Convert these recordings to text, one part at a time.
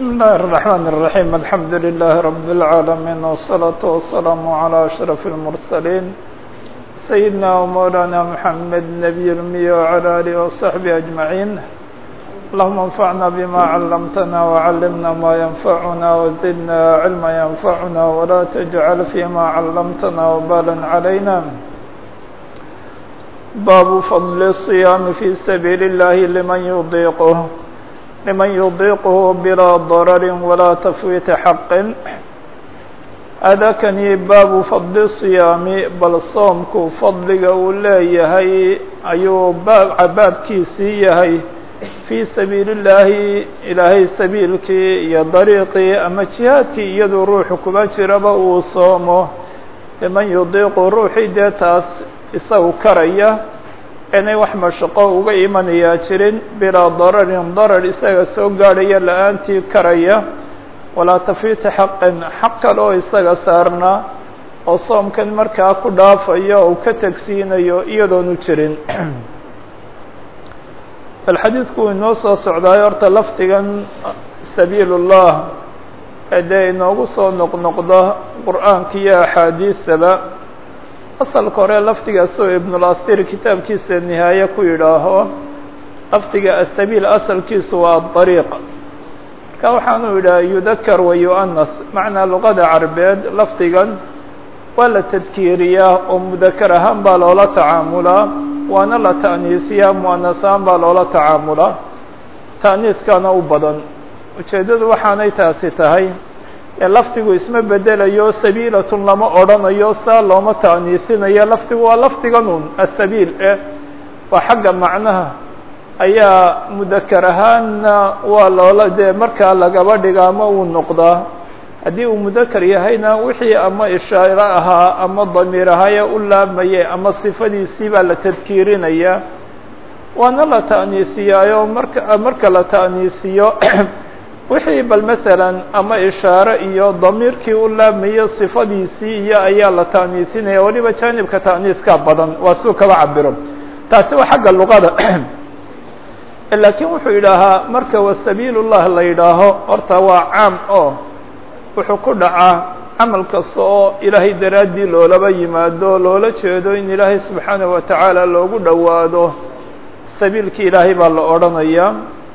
بسم الله الرحمن الرحيم الحمد لله رب العالمين والصلاة والسلام على أشرف المرسلين سيدنا ومولانا محمد نبي الأمي وعلى آله وصحبه أجمعين اللهم انفعنا بما علمتنا وعلمنا ما ينفعنا وزدنا علما ينفعنا ولا تجعل فيما علمتنا وبالا علينا باب فضل الصيام في سبيل الله لمن يضيقه بلا ضرر ولا تفويت حق هذا كان باب فضل الصيام بل صومك فضلك وليهي أيو باب كيسيهي في سبيل الله إلهي سبيلك يا طريقي أما جهاتك يد روحك بشرب وصومه لمن يضيق روحي داتاس إساو كرية inay wax mashaqo uga imanayaa jirin bilaa dararin darar isaga soo gaadhaya la-aantii karaya walaa tafiita xaqin xaq kale oo isaga saarnaa oo soomkan markaa ku dhaafayo oo ka tagsiinayo iyadoonu jirin bal xadiidku inoo soo socdaayo horta lafdigan sabiilullah hadee inoogu soo noqnoqdo qur-aanka iyo axaadiisaba asalka hore lafdigaas oo ibnulasiir kitaabkiisa nihaaye ku yidhaaho lafdiga asabiil asalkiisu waa adariiq marka waxaanu yidhaha yudakar wa yu'anas macnaa luqada carbeed lafdigan waa la tadkiiriyaa oo mudakar ahaan baa loola tacaamulaa waana la ta'niisiyaa mu'anas ahaan baa loola tacaamulaa ta'niiskana u badan ujeeddadu waxaanay taasi tahay lafdigu isma bedelayo sabiilatun lama odhanayo saa looma ta'niisinayo lafdigu waa lafdigan un asabiil waa xagga macnaha ayaa mudakar ahaanna waa loola dee markaa lagaba dhiga ama uu noqdaa haddii uu mudakar yahayna wixii ama ishaaro ahaa ama damiir ahaaye u laabmaye ama sifadiisii baa la tadkiirinaya waana la ta'niisiyaayo marka la ta'niisiyo wixii bal masalan ama ishaaro iyo damiirkii u laabmayo sifadiisii iyo ayaa la ta'niisinaya waliba jaanibka ta'niiskaa badan waa suu kaba cabiro taasi waa xagga luqada laakiin wuxuu yidhaahaa marka wasabiilullah la yidhaaho horta waa caam oo wuxuu ku dhacaa camal kasta oo ilaahay daraaddii loolaba yimaado loola jeedo in ilaahay subxaanahu watacaala loogu dhowaado sabiilkii ilaahay baa la odhanayaa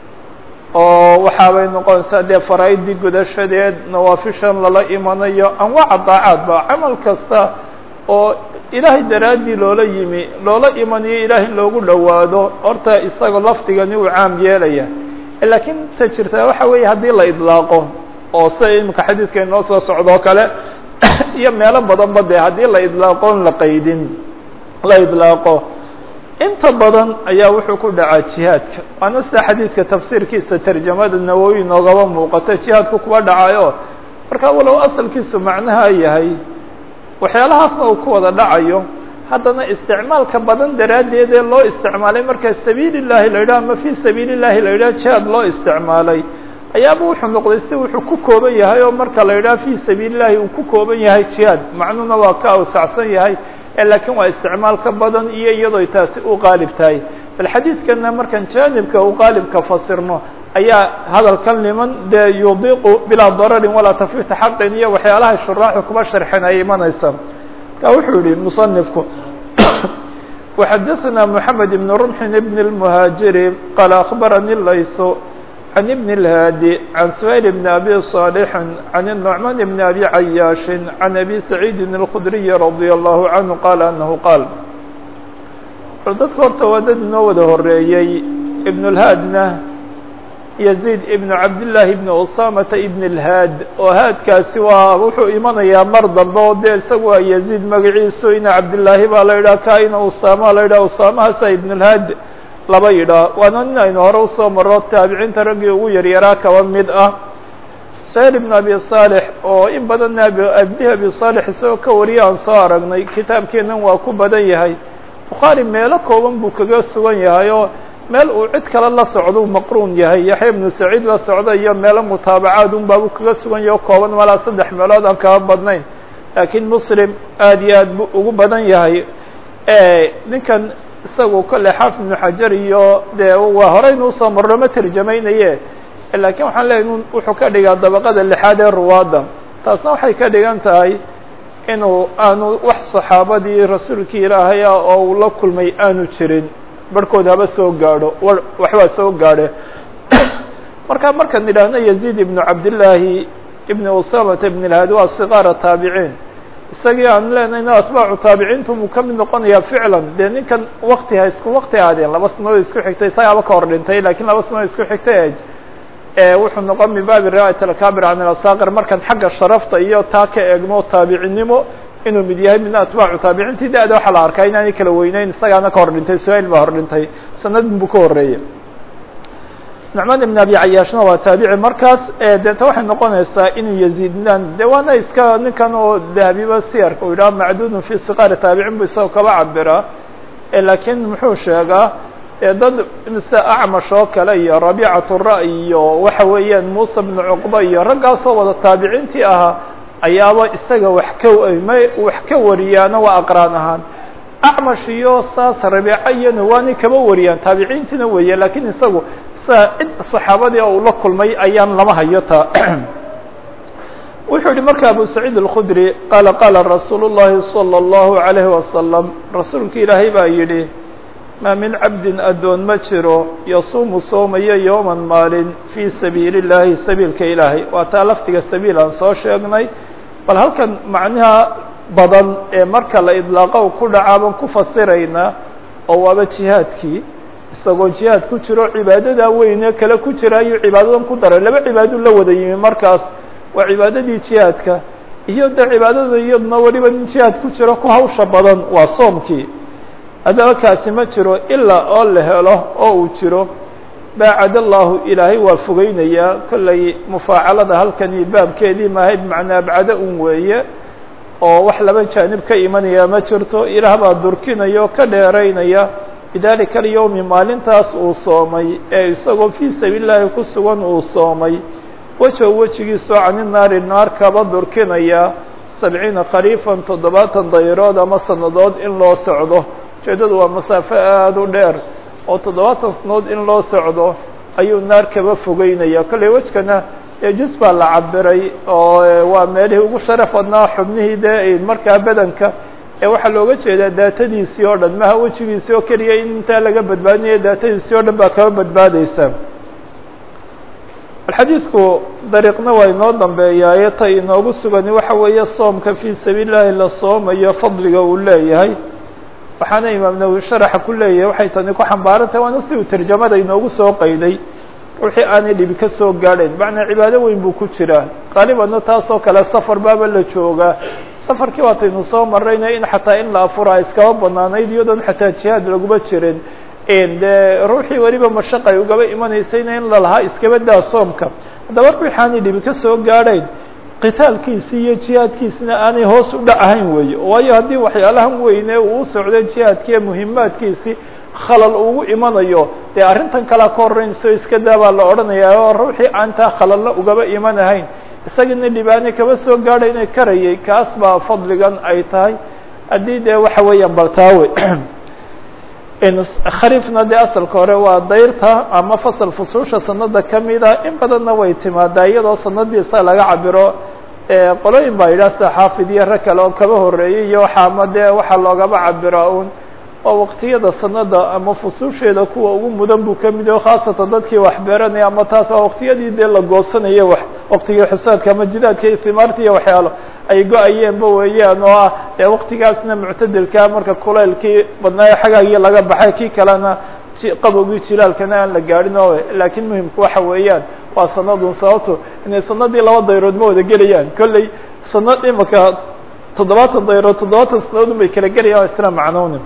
oo waxaabay noqonaysaa dee faraa'idii gudashadeed nawaafishan lala imanayo anwaaca daacaad ba camal kasta oo ilaahay daraaddii loola imanayo ilaahay in loogu dhowaado horta isaga lafdigani uu caam yeelaya laakiin ta jirtaa waxa weeye haddii la idlaaqo oo sida iminka xadiidka inoo soo socdoo kale iyo meelo badanba dee haddii la idlaaqoon la qaydin la idlaaqo inta badan ayaa wuxuu ku dhacaa jihaadka waana sida xadiidka tafsiirkiisa tarjamada nawowi noogaba muuqata jihaadku kuwa dhacayo marka walow asalkiisu macnaha yahay waxyaalahaasna uu ku wada dhacayo haddana isticmaalka badan daraaddeed ee loo isticmaalay marka sabiilillahi la yidhaha ama fii sabiilillahi la yidhaha jihaad loo isticmaalay ayaaba wuxuu noqday si wuxuu ku kooban yahay oo marka la yidhaha fii sabiilillahi uu ku kooban yahay jihaad macnuhuna waa ka awsacsan yahay laakiin waa isticmaalka badan iyo iyadoo taasi u qaalib tahay bal xadiidkana markaan jaanibka u qaalibka fasirno ayaa hadalkan liman dee yudiiqu bilaa dararin walaa tafiita xaqin iyo waxyaalaha shuraaxu kuba sharxin ay imanaysa ka wuxuu yihi musanifku وxadaثna mحamed بn رمح بn الmهاaجiri qaal أخbarani layث عن بن الهادي عن سهيل بن أبي صالح عن النعمان بن أبي عياش عن أبي سعيد الخدري رضي الله عنه قال أنه قال dadka horta waa dad inoo wada horeeyey ibn الhaadna يزيد بن cabd للahi بن usamata ibn الhaad oo haadkaasi waa wuxuu imanayaa mar dambe oo dee isaga waa يزيد magaciisu ina cabdاللaahi baa la yidhaha ka ina usama la yidhaha usamahaasa ibn الhaad laba yidhaa waana nin aynu hore usoo maro taabiciinta raggii ugu yaryaraa kaba mid ah sayr ibn abi صالح oo in badanna abdihi abi صالح isagoo ka wariya aan soo aragnay kitaabkeennan waa ku badan yahay bukhaari meelo kooban buu kaga sugan yahay oo meel uu cid kale la socdo uu maqruun yahay yaxya ibnu saciid la socda iyo meelo mutaabacaad un baa uu kaga sugan yahay oo kooban malaa 3 meelood aan kaba badnayn laakiin muslim aad iyo aad buu ugu badan yahay ninkan isagu kale xaafid ibnu xajar iyo dee waa horeynu usoo marno ma tarjamaynaye lakin waxaan leeyahy wuxuu ka dhigaa dabaqada lixaad ee ruwaadda taasna waxay ka dhigan tahay inuu aanu wax saxaabadii rasuulkii ilaahay ah oo uu la kulmay aanu jirin barhkood haba soo gaadho waxbaa soo gaadhe markaan idhaahno yaziid ibnu cabdillaahi ibn usamata ibn اlhaadi waa sigaara taabiciin isagii aan leenayno atbaacu taabiciintu muu ka mid noqonayaa ficlan dee ninkan wakti ha isku wakti aadeen 2 sanood isku xigtay isagaaba ka hor dhintay lakiin 2 sanood isku xigtay wuxuu noqon min baabi riwaayat alkaabir can alasaqir markaan xagga sharafta iyo taa ka eegno taabicinimo inuu mid yahay midna atbaacu taabiciintii da-da waxaa la arkaa inaanay kala weyneyn isagaana ka hor dhintay suhayl baa hor dhintay sanadin buu ka horeeyey nucmaan ibn abi cayaashna waa taabici markaas deeta waxay noqonaysaa inuu yaziidnan de waana iska ninkan oo dahabiba siyarka uu yidhaha macduudun fi siqaari taabicin bu isagoo kaba cabiraa laakiin muxuu sheegaa dad mise acmash oo kale iyo rabiicat ra'y iyo waxa weeyaan muusa bnu cuqba iyo raggaasoo wada taabiciintii ahaa ayaaba isaga wax ka wariyaana waa aqraan ahaan acmash iyo saas rabiica iyana waanay kaba wariyaan taabiciintiina weeye lakiin isagu cid saxaabadii uu la kulmay ayaan lama hayo taa wuxuu yihi marka abu saciid الkhudri qaala qaala rasuul الlahi salى الlahu عalayhi wasalam rasuulka ilaahay baa yidhi maa min cabdin addoon ma jiro yasuumu soomayo yowman maalin fii sabiili الlahi sabiilka ilaahay waa taa laftiga sabiil aan soo sheegnay bal halkan macnaha badan ee marka la idlaaqo ku dhacaaban ku fasiraynaa oo waaba jihaadkii isagoo jihaad ku jiro cibaadada weyne kale ku jira ayuu cibaadadan ku daray laba cibaado la wada yimi markaas waa cibaadadii jihaadka iyo de cibaadada iyadna weliba nin jihaad ku jiro ku hawsha badan waa soomkii haddaba kaasi ma jiro ilaa oo la helo oo uu jiro baacad allahu ilaahay waa fogeynayaa kollay mufaacalada halkani baabkeedii maahay bimacnaa abcada un weeye oo wax laba jaanib ka imanaya ma jirto ilaah baa durkinaya oo ka dheeraynaya bidalika alyowmi maalintaas uu soomay ee isagoo fii sabiili llahi ku sugan uu soomay wejigiisoo cani naari naar kaba durkinaya 70 khariifan 70 dayrood ama sanadood in loo socdo ujeedadu waa masaafo aada u dheer oo 70 sanadood in loo socdo ayuu naar kaba fogeynaya kollay wejkana jis baa la cabiray oo waa meelihii ugu sharaf badnaa xubnihii dee markaa badanka waxaa looga jeedaa daatadiisii oo dhan maha wejigiisii oo keliya in intaa laga badbaadinayo daatadiisii oo dhan baa kaba badbaadeysa xadiidku dariiqna waa inoo dambeeyaaye ta inoogu sugani waxa weeye soomka fii sabiili llahi la soomayo fadliga uu leeyahay waxaana imaam nawowi sharaxa ku leeyahay waxay tani ku xambaarantahay waana si uu tarjamada inoogu soo qayday ruuxii aanay dhibi ka soo gaadhayn macnaa cibaado weyn buu ku jiraa qaalibanna taasoo kale safar baaba la joogaa safarkii waataynu soo marayna in xataa in la afuraa iskaba banaanayd iyadoon xataa jihaad laguma jirin de ruuxii weliba mashaqa ay ugaba imanaysayna in lalahaa iskaba daa soomka haddaba ruuxi aanay dhibi ka soo gaadhayn qitaalkiisii iyo jihaadkiisina aanay hoos u dhac ahayn weeye waayo haddii waxyaalahan weyne uu socday jihaadkiiyo muhimaadkiisii khalal ugu imanayo dee arrintan kalea ka horreynayso iska daa baa la odhanayaa oo ruuxii aan taa khalalna ugaba imanahayn isagina dhibaane kaba soo gaadhayna karayay kaas baa fadligan ay tahay haddii dee waxa weeyaan baltaawe khariifna dee asalka hore waa dayrta ama fasal fusuusha sanada kamida in badanna way timaadaa iyadoo sanadiisa laga cabiro qolooyin baa yidhaha sida xaafid iyo rag kale oo kaba horeeyay iyo waxa ama dee waxaa loogaba cabira un oo waqtiyada sanada ama fusuusheeda kuwa ugu mudan buu kamid yaho khaasatan dadkii wax beeranaya ama taas waa waqtiyadii dee la goosanaya wax waqtigii xusaadka ama jidaadka iyo himaarta iyo waxyaalo ay go-ayeenba weeyaan oo ah dee waqtigaasna muctadilka marka kulaylkii badnaayo xagaagii laga baxay kii kalena qabowgii jilaalkana aan la gaadhin oo laakiin muhimku waxa weeyaan waa sanadun sababto inay sanadii 2 dayrood ma wada gelayaan kolley sanad imaka 70 dayrood 70 sanadood bay kala gelayaan isla macnoonin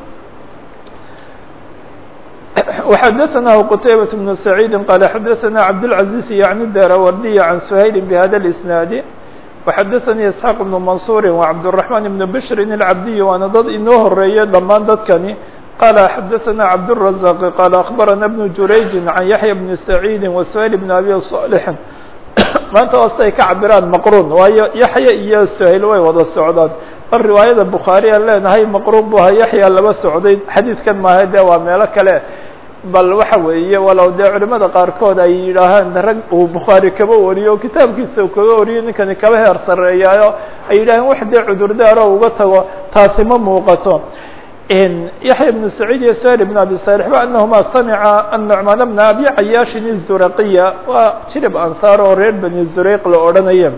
وxdثnah qتaybة بن سعيid qال xdثna cبدالعزيز yعnي الdاrwrdي عن سhayل بhda الإسناaد وxdثnي اسحاq بن منصور وcبدالرحمن بن بشhr العبدي waana dad inoo horeeye dhamaan dadkani qال xdثna cبدالرزاq qال أخبرna بن جurayج عن يحيى بن سعيد وسhayل بن أbي صالح maanta hoose ay ka cabiraan maqrun waayo yaحya iyo سhayl way wada socdaan bal riwaayada bukhaari aan leenahay maqrun bu aha yaxya laba socday xadiidkan maaha de waa meelo kale bal waxa weeye walow dee culimada qaarkood ay yidhaahaan rag uu bukhaari kaba wariyo kitaabkiisa kaga wariyo ninkani kaba heer sareeyaayo ay yidhaaheen wax dee cudurdaaro uga tago taasi ma muuqato yaxya bnu saciid iyo suhayl bn abi salix ba anahuma samica annucmaan bna abi cayaashin izuraqiya waa jirib ansaar oo reer bani zureyq la odhanaya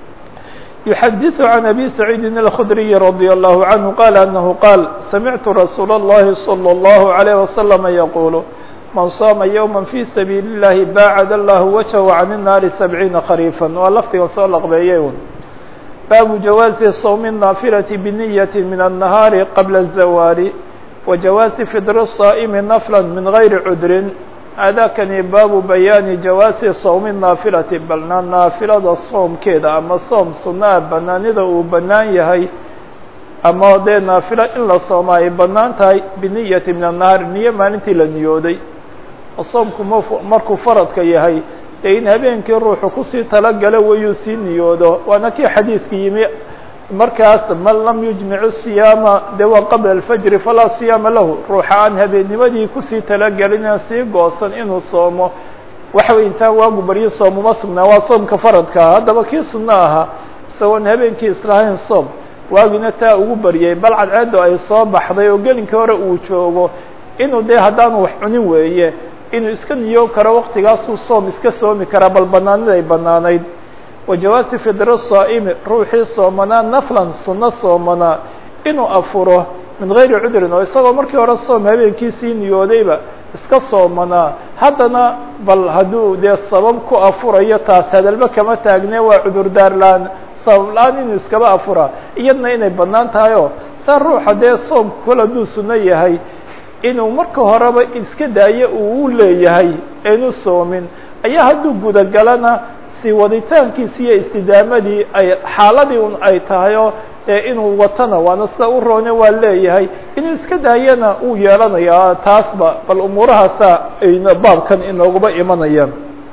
يحدث عن أبي سعيد الخدري رضي الله عنه قال أنه قال سمعت رسول الله صلى الله عليه وسلم يقول من صام يوما في سبيل الله باعد الله وجهه عن النار 70 خريفا ولفظ وصلق بيون باب جواز صوم النافلة بنية من النهار قبل الزوال وجواز فطر الصائم نفلا من غير عذر هذا كان باب بيان جواز صوم النافلة بلنا نافلة الصوم كذا أما الصوم صناع بنان إذا وبنان يهي أما ده نافلة إلا صوماي بنان تاي بنية من النهار نية ما ننتي لنيودي الصوم مركو فرض كيهي لأن هبين كروح كسي تلقى له ويسين نيوده وأنا كي حديث كيمي markaas man lam yujmic الصiyaama de waa qabla الfajri falaa صiyaama lahu ruuxaan habeennimadii kusii talagelina sii goosan inuu soomo waxa wey intaa waagu baryo soomuma sugnaa waa soomka faradkaa haddaba kii sunno ahaa isagoon habeenkii islahayn soom waagina taa ugu baryay bal cadceedo ay soo baxday oo gelinka hore uu joogo inuu dee haddaanu wax cunin weeye inuu iska niyo karo waktigaasuu soom iska soomi karaa bal banaanida ay banaanayd وجواز فطر الصائم ruuxii soomanaa نفلا suno soomanaa inuu afuro min غayri cudrin oo isagoo markii hore soom habeenkiisii niyoodayba iska soomanaa haddana bal hadduu dee sabab ku afurayo taas hadalba kama taagne waa cudurdaar la-aan sabab la-aan inuu iskaba afuraa iyadna inay banaan tahay oo saa ruuxa dee soomku kol hadduu suno yahay inuu marka horeba iska daayo uu leeyahay aynu soomin ayaa hadduu gudagalana waditaankiisi iyo istidaamadii ay xaaladii un ay tahay oo inuu watana waana sida u roone waa leeyahay inuu iska daayana uu yeelanayaa taasba bal umuurahaasa ayna baabkan inooguba imanayaan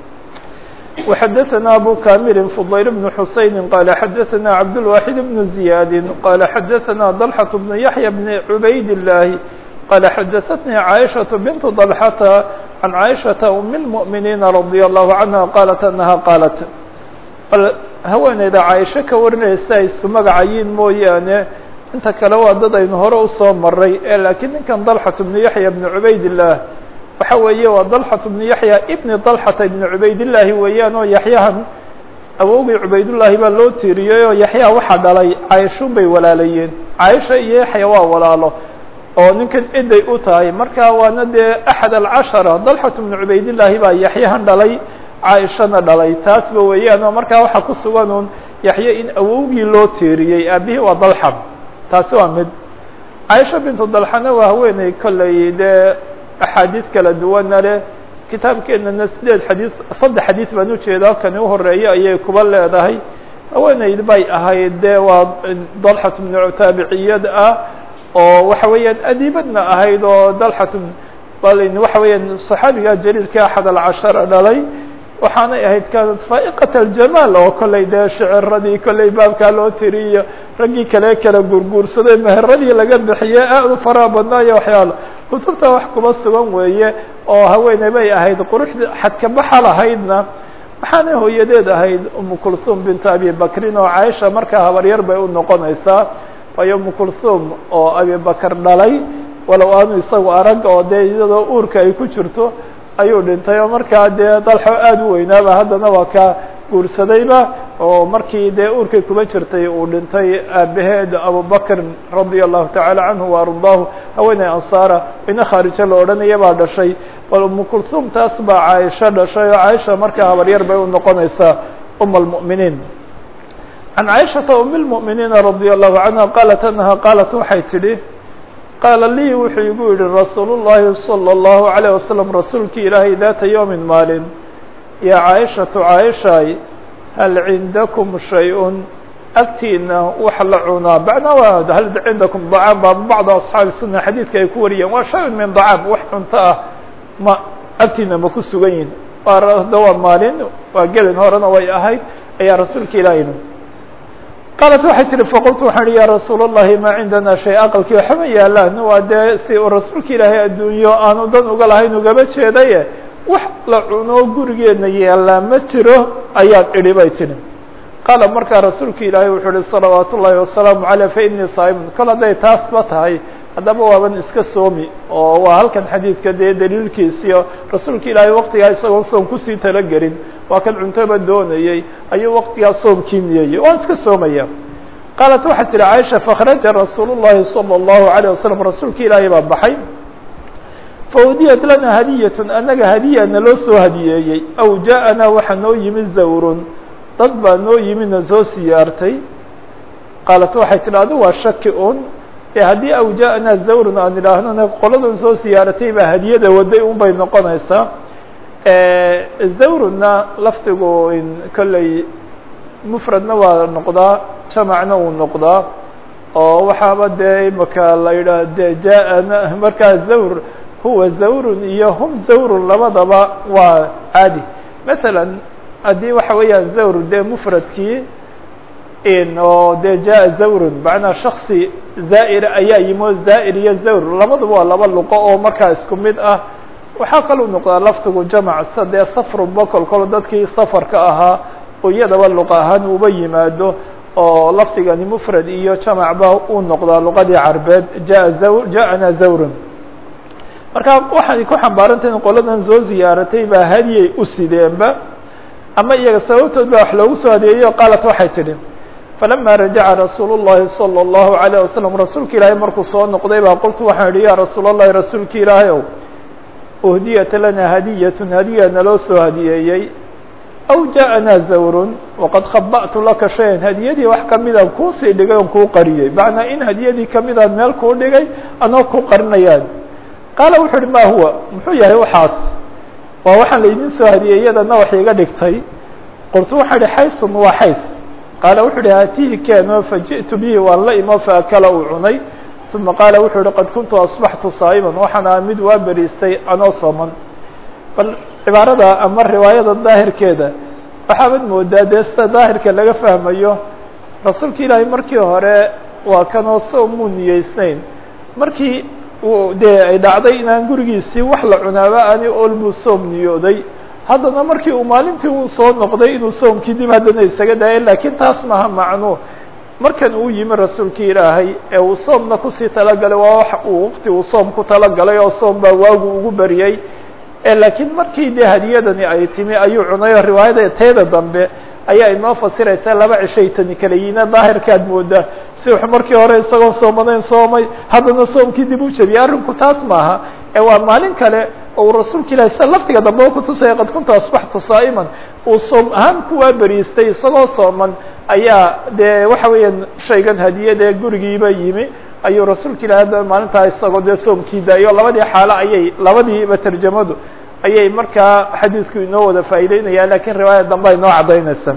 وxadaثna abu kamil فضayl بن xuseyn qala xadaثna cabdالواxid بن زiyaad qala xadaثna ضلxة بن yaحyى بن عubayd اللahi qala xadaثتnي caaشhaة بنت ضلxة عن عائشة أم المؤمنين رضي الله عنها قالت أنها قالت haweeneyda caaisho ka warinaysa ay isku magacayiin mooyaane inta kale waa dad aynu hore usoo maray laakiin ninkan ضلxة بن yaحyى بن عubayd اللah waxa weeye waa ضلxة بن yaحyى بن ضلxة بن عubayd اللahi weeyaan oo yaحyahan awowgii cubaydullaahi baa loo tiiriyey oo yaxya waxa dhalay caaishun bay walaalayeen caaisha iyo yaxya waa walaalo oo ninkan ciday u tahay marka waana dee axad alcashara ضلxة بن cubaydillaahi baa yaxyahan dhalay caaishana dhalay taasba weeyaan oo markaa waxaa ku sugan un yaxye in awowgii loo tiiriyey aabihii waa dalxa taasi waa mid caaisha bintu dalxana waa haweeney kolley dee axaadiid kala duwana leh kitaabkeenana saddex xadiid baan ujeedaa kani uhoreeya ayay kuba leedahay haweeneyd bay ahayd dee waa ضلxة بن taabiciyad ah oo waxa weeyaan adiibadna ahayd oo dalxat waxa weeyaan صaxaabiga jaliilka axad alcashara dhalay waxaanay ahayd kaanat faa'iqat aljamaal oo kolley dee shiciradii kolley baabkaa loo tiriyo raggii kale kala gurguursaday meheradii laga bixiyey aad u faraha badnaayo waxyaalo kutubta wax kuba sugan weeye oo haweeney bay ahayd quruxda xadkabaxa lahaydna waxaanay hooyadeed ahayd umu kulthum binta abi bakrin oo caaisha markaa habaryar bay u noqonaysaa waayo umu kulthum oo abi bakr dhalay walow aanu isagu arag oo dee iyadoo uurka ay ku jirto ayuu dhintay oo markaa dee dalxo aada u weynaaba haddana waa ka guursadayba oo markii dee uurkay kuma jirtay uu dhintay aabaheed abubakr radia allahu tacaala canhu wa ardaahu haweeney ansaara ina khaarijo la odhanaya baa dhashay bal umu kulthum taas baa caaisho dhashay oo caaisha markaa habaryar bay u noqonaysaa uma almu'miniin can caaishata um اlmu'miniina radia allahu canha qaalat anaha qaalat waxay tidhi qaala lii wuxuu igu yihi rasuulu llahi salى اllahu عalيه wasalam rasuulkii ilaahay daata yowmin maalin yaa caaishatu caaishaay hal cindakum shay-un agtiina wax la cunaa bacnaa hal cindakum dacaam baa bacda asxaabi sunna xadiidka ay ku wariyeen waa shay-un min dacaam wax cunto ah ma agtiina ma ku sugan yihin waa maalin waa gelin horena way ahayd ayaa rasuulka ilaahay qaalat waxay tihi faqultu waxaan ihi ya rasuul الlahi ma cindana shay aqalkii waxama yaalaan waa dee si uu rasuulka ilaahay adduunyo aanu dan uga lahayn ugaba jeedaye wax la cuno gurigeena yaalaa ma jiro ayaan idhi bay tihi qaala markaa rasuulka ilaahay wuxuu ihi salawaat ullahi wasalaamu caleyh fainii saa'imun kol hadday taasba tahay haddaba waaban iska soomi oo waa halkan xadiidka dee daliilkiisiyo rasuulka ilaahay waqtigaa isagoo soom kusii talagelin waa kan cuntoba doonayey ayuu waqtigaa soomkii niyeyey waan iska soomaya qaalat waxay tihi caaisha fakhraja rasuul الlahi salى الlahu عalيه wasalam rasuulka ilaahay baa baxay faudiyat lana hadiyatun anaga hadiya naloo soo hadiyeeyey aw jaaءanaa waxaa noo yimi zawrun dad baa noo yimi na soo siyaartay qaalat waxay tihi adu waa shaki un haddii aw jaaءanaa zawrun aan idhaahnona qoladan soo siyaaratay baa hadiyada waday un bay noqonaysaa zawruna lafdigu kolley mfradna waa noqdaa jamacna uu noqdaa oo waxaaba dee imaka la yidhaah de jaaءana markaa zawr huwa zawrun iyo hum zawrun labadaba waa caadi maala haddii waxa weeyaan zawr dee mfradkii oo de jaa zawrun macnaa shaksi zaa'ira ayaa yimo zaa'ir iyo zawr labaduba waa laba luqo oo markaa isku mid ah waxaa kaluu noqdaa lafdigu jamac sa dee safrunba kolkolo dadkii safarka ahaa oo iyadaba luqa ahaan uba yimaado oo lafdigani mfrad iyo jamacba uu noqdaa luqadii carbeed jaaءana zawrun marka waxay ku xambaarantahin qoladan soo ziyaaratay baa hadiyay u sideenba ama iyaga sababtood baa wax loogu soo hadeeyeyo qaalat waxay tidhi falama rajaca rasuul الlahi salى الlahu عalيه wasalam rasuulka ilaahay markuu soo noqday baa qultu waxaan idhi ya rasuul الlahi rasuulka ilaahay ow uhdiyat lana hadiyatun hadiya naloo soo hadiyeeyey aw jaaءanaa zawrun waqad khaba'tu laka shayan hadiyadii wax kamidaan kuusii dhigay on kuu qariyey macnaa in hadiyadii kamidaan meel kuu dhigay anoo ku qarinayaan qaala wuxuu uhi ma huwa muxuu yahay waxaas waa waxaan laydin soo hadiyeeyadana wax iga dhigtay qultu waxaan ihi xaysun waa xays qaala wuxuu ihi haatihi keeno faji'tu bihi waan la imo faakala uu cunay uma qaala wuxuu ihi qad kuntu asbaxtu saa'iman waxaan aha mid waa beriistay anoo sooman bal cibaarada ama riwaayada daahirkeeda waxaabad moodaa dee sida daahirka laga fahmayo rasuulka ilaahay markii hore waa kanoo soomuu niyeysnayn markii dee ay dhacday inaan gurigiisii wax la cunaaba ani ol buu soom niyooday haddana markii uu maalintii uu soo noqday inuu soomkii dib haddana isaga daayay laakiin taas maha macno markan uu yimi rasuulkii ilaahay ee uu soomna kusii talagalay waa wax uu waqti uu soom ku talagalay oo soom baa waagu ugu beriyey laakiin markii dee hadiyadani ay timi ayuu cunayo riwaayada teeda dambe ayaa inoo fasiraysaa laba cishay tani kala yiina daahirkaad moodaa si wax markii hore isagoon soomanayn soomay haddana soomkii dib u jebiyay arrinku taas maaha waa maalin kale oo uu rasuulka ilahi sida laftiga dambe u kutusaya qad kuntu asbaxtu saa'iman uu soom ahaan kuwaa beriistay isagoo sooman ayaa dee waxa weeyaan shaygan hadiyadee gurigiiba yimi ayuu rasuulka ilahi hadda maalintaa isagoo dee soomkii daayo labadii xaalo ayay labadiiba tarjamadu ayay markaa xadiidku inoo wada faa'iideynaya lakiin riwaayad dambe ay noo caddaynaysa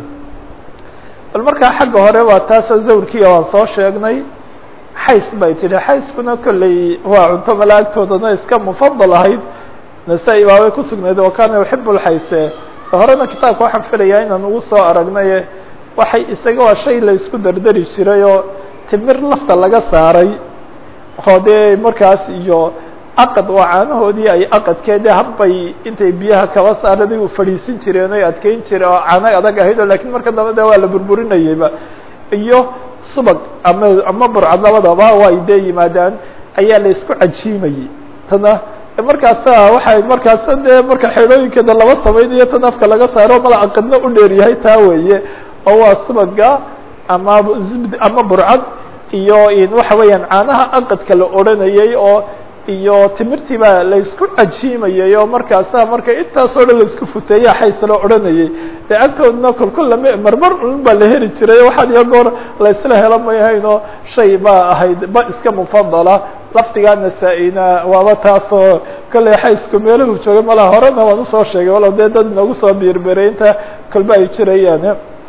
bal markaa xagga hore waa taasoo zawrkiiya waan soo sheegnay xays bay tidhi xayskuna kolley waa cunto malaa'igtoodana iska mufadal ahayd nasaa-i baa way ku sugnayd oo kaana yuxibu lxayse horena kitaabka waxaan filayaa inaan ugu soo aragnaye waxay isaga waa shay la isku dardari jiray oo timir lafta laga saaray oo dee markaas iyo aqad oo caanahoodii ay aqadkeede habbay intay biyaha kaba saaraday u fadhiisin jireen oy adkeyn jireen oo caano adag ahayd oo lakiin marka dambe de waa la burburinayeyba iyo subag ama burcad labadaba way dee yimaadaan ayaa la isku cajiimayey tana markaasa waxay markaasa dee marka xeelooyinkeeda laba samaynayo tan afka laga saaro mala aqadna u dheer yahay taa weeye oo waa subaga ama zubd ama burcad iyo waxa weeyaan caanaha aqadka la odhanayey oo iyo timirtii baa la isku cajiimayay oo markaasa marka intaasoo dhan la isku futeeya xaysa la odhanayay dee agtoodna kolkol lama marmar un baa la heli jiray waxaan iyo goor la isla helo may ahayn oo shay baa ahayd ba iska mufadala laftigaa nasaa-ina waaba taasoo kolley xaysku meeluhu joogay malaha horena waan usoo sheegay walow dee dad inoogu soo biirberay inta kolba ay jirayaan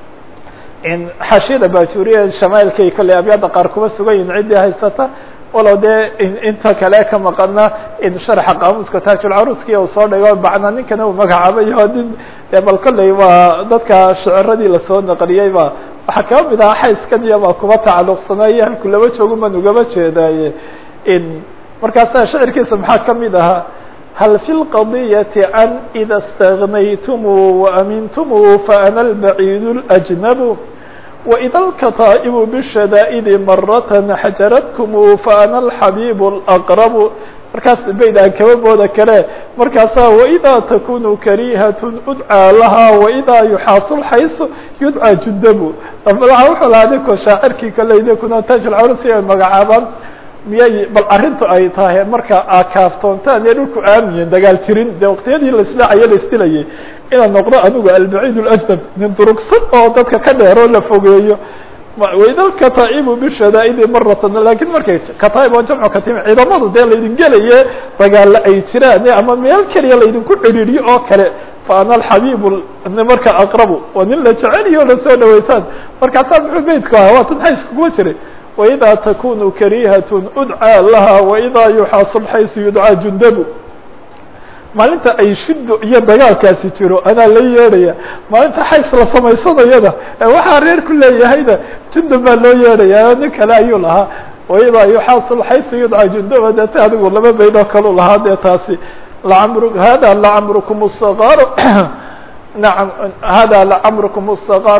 xaashiyada baajuriya shamailkay kolley abyaada qaar kuma sugan yihin ciddii haysata walow dee inta kale ka maqana sharxa qaamuuska taajulcaruski uu soo dhigo bacna ninkana uu magacaabay oo nin bal kolley waa dadka shiceradii lasoo naqliyey ba waxaa kaba mid aha xayskan iyo baa kuba tacalluqsanaaye halku laba joogo man ugaba jeedaaye markaasaa shacirkiisa maxaa ka mid ahaa hal fi lqadiyati can ida اstagnaytumuu waamintumuu faana albaciid اlأjnabu waida alkataa'ibu bishadaa'idi maratan xajaradkumuu faana alxabiib اlأqrabu markaas bayd aan kaba mooda kale markaasaa waidaa takunu karihatun udcaa lahaa waidaa yuxaasul xaysu yudcaa jundabu abalaha wuxuu lahaa ninko shaacirkii kaleyde kuna taajulcawra si ay magacaabaan miyay bal arrintu ay tahay marka aad kaaftoontaan ee dhulku aamiyen dagaal jirin dee waqtiyadii laislaacayo la istilayay inaan noqdo anigu albaciid اlأjdab nin durugsan oo dadka ka dheeroo la fogeeyo waida alkataa'ibu bishadaa'idi maratan lakin markay kataa'ib oo jamcu katiim ciidamadu dee laydin gelaye dagaalla ay jiraan ama meel keliya laydinku cidhiidhiyo oo kale fa ana alxabiibu marka aqrabu waa nin la jeceliyo o lasoo dhaweysaan markaasaa muxuu beydku ahaa waa tan xays kuguma jiray waidaa takunu karihatun udcaa laha waidaa yuxaasul xaysu yudcaa jundabu maalinta ay shido iyo dagaalkaasi jiro anaa la yeedhaya maalinta xays la samaysanayada waxaa reer ku leeyahayda jundab baa loo yeedhaya nin kale ayuu lahaa waidaa yuxaasul xaysu yudcaa jundaba deeta adigu laba bayd oo kalu lahaa dee taasi hada lacamrukum الصغاar naam hada lacamrukum الصغاar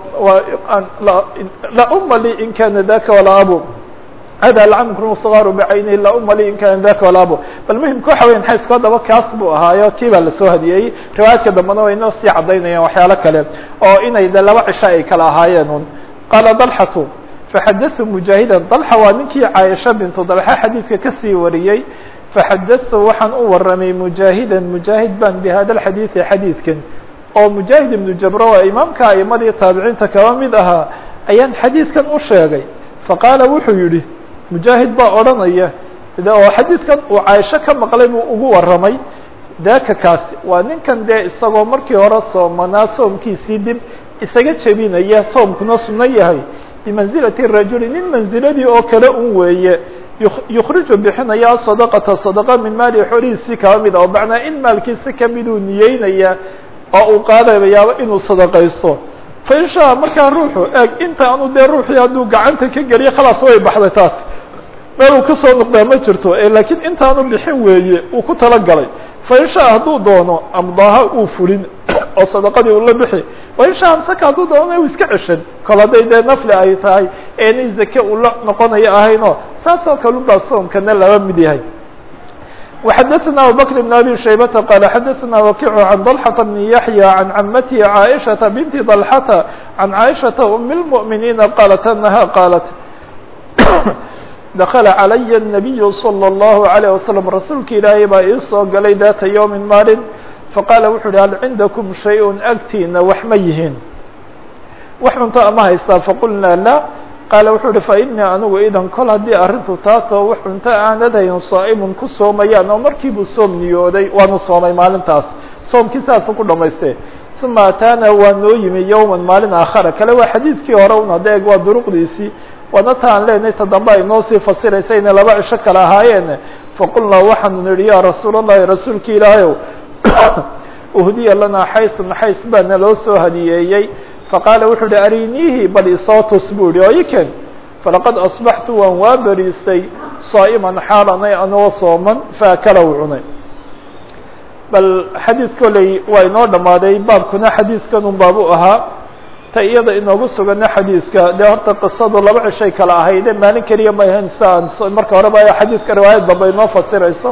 la uma li in kana daka walaa abu hada lacamrukum الصغاar bcaynihi la uma li in kana daka walaa abu bal muhimka waxa weyan xaysko daba kaas buu ahaayo kii baa lasoo hadiyey riwaayadka dambena way inoo sii cadaynayaan waxyaalo kale oo inay de laba cisho ay kala ahaayeen un qaala dalxatu faxadatu mujaahidan dalxa waa ninkii caaisha bintu dalxa xadiidka kasii wariyey faxadatu waxaan u waramay mujaahidan mujaahid baan bihada alxadiidi xadiidkan oo mujaahid ibnu jabro waa imaamka aimadii taabiciinta kaba mid ahaa ayaan xadiidkan u sheegay faqaala wuxuu yihi mujaahid baa odhanaya oo xadiidkan uu caaisho ka maqlay buu ugu waramay daaka kaasi waa ninkan dee isagoo markii hore soomanaa soomkiisii dib isaga jebinaya soomkuna sunno yahay bimanzilati rajuli nin manziladii oo kale un weeye yukhriju bixinaya sadaqata sadaqa min maali xolihiisii kaba mid oo macnaa in maalkiisi kamiduu niyeynaya oo uu qaadayaaba inuu sadaqaysto fa in shaa markaa ruuxu eeg inta anu dee ruuxii hadduu gacanta ka geliyo khalaas way baxday taas meel uu kasoo noqdaa ma jirto laakiin intaanu bixin weeye uu ku talagalay fa in shaa hadduu doono amdaaha uu fulin oo sadaqadii uu la bixi wa in shaa amsaka hadduu doono uu iska ceshan kol hadday dee nafli ay tahay eenay zake uu la noqonayo ahaynoo saas oo kale ubaa soomkana laba mid yahay وxdثna abubكر بن أbي شhaybة qال xdثna وkiع عن ضلحة بن يحيى عن عمته عائشة بنت ضلحة عن عائشة أم المؤمنين قالت أنها قالت دخل علي النبي صلى الله عليه وسلم rasuulka ilaahay baa ii soo galay data يوم maalin faqاala wuxuu hi hal عindكم شhayء agtiina wax ma yihiin wax cunto ama haystaa faqulnaa lا qaala wuxuu uhi fainii anigu idan kol haddii arrintu taatoo wax cunto aanad hayn saa'imun ku soomayaan oo markiibuu soom niyooday waanu soomay maalintaas soomkii saasuu ku dhamaystay uma ataana waa noo yimi yowman maalin aakhara kale waa xadiidkii hore un hadda eeg waa duruqdiisii waana ta aan leenahay ta dambe ay noo sii fasiraysa inay laba cisho kale ahaayeen faqulnaa waxaanu nidhi yaa rasuul allahi rasuulki ilaahayow uhdiya lanaa xaysun xays baa naloo soo hadiyeeyey faqaala wuxuu uhi ariniihi bal isoo tus buu ihi oo i ken falaqad asbaxtu waan waa beriistay saa'iman xaalanay anoo sooman faakala u cunay bal xadiid koley waa inoo dhammaaday baabkuna xadiidkan un baabu ahaa ta iyada inoogu sugana xadiidka dee horta qisadu laba cishay kala ahayde maalin keliya ma ahayn siaan marka horeba ay xadiidka riwaayad dambe inoo fasirayso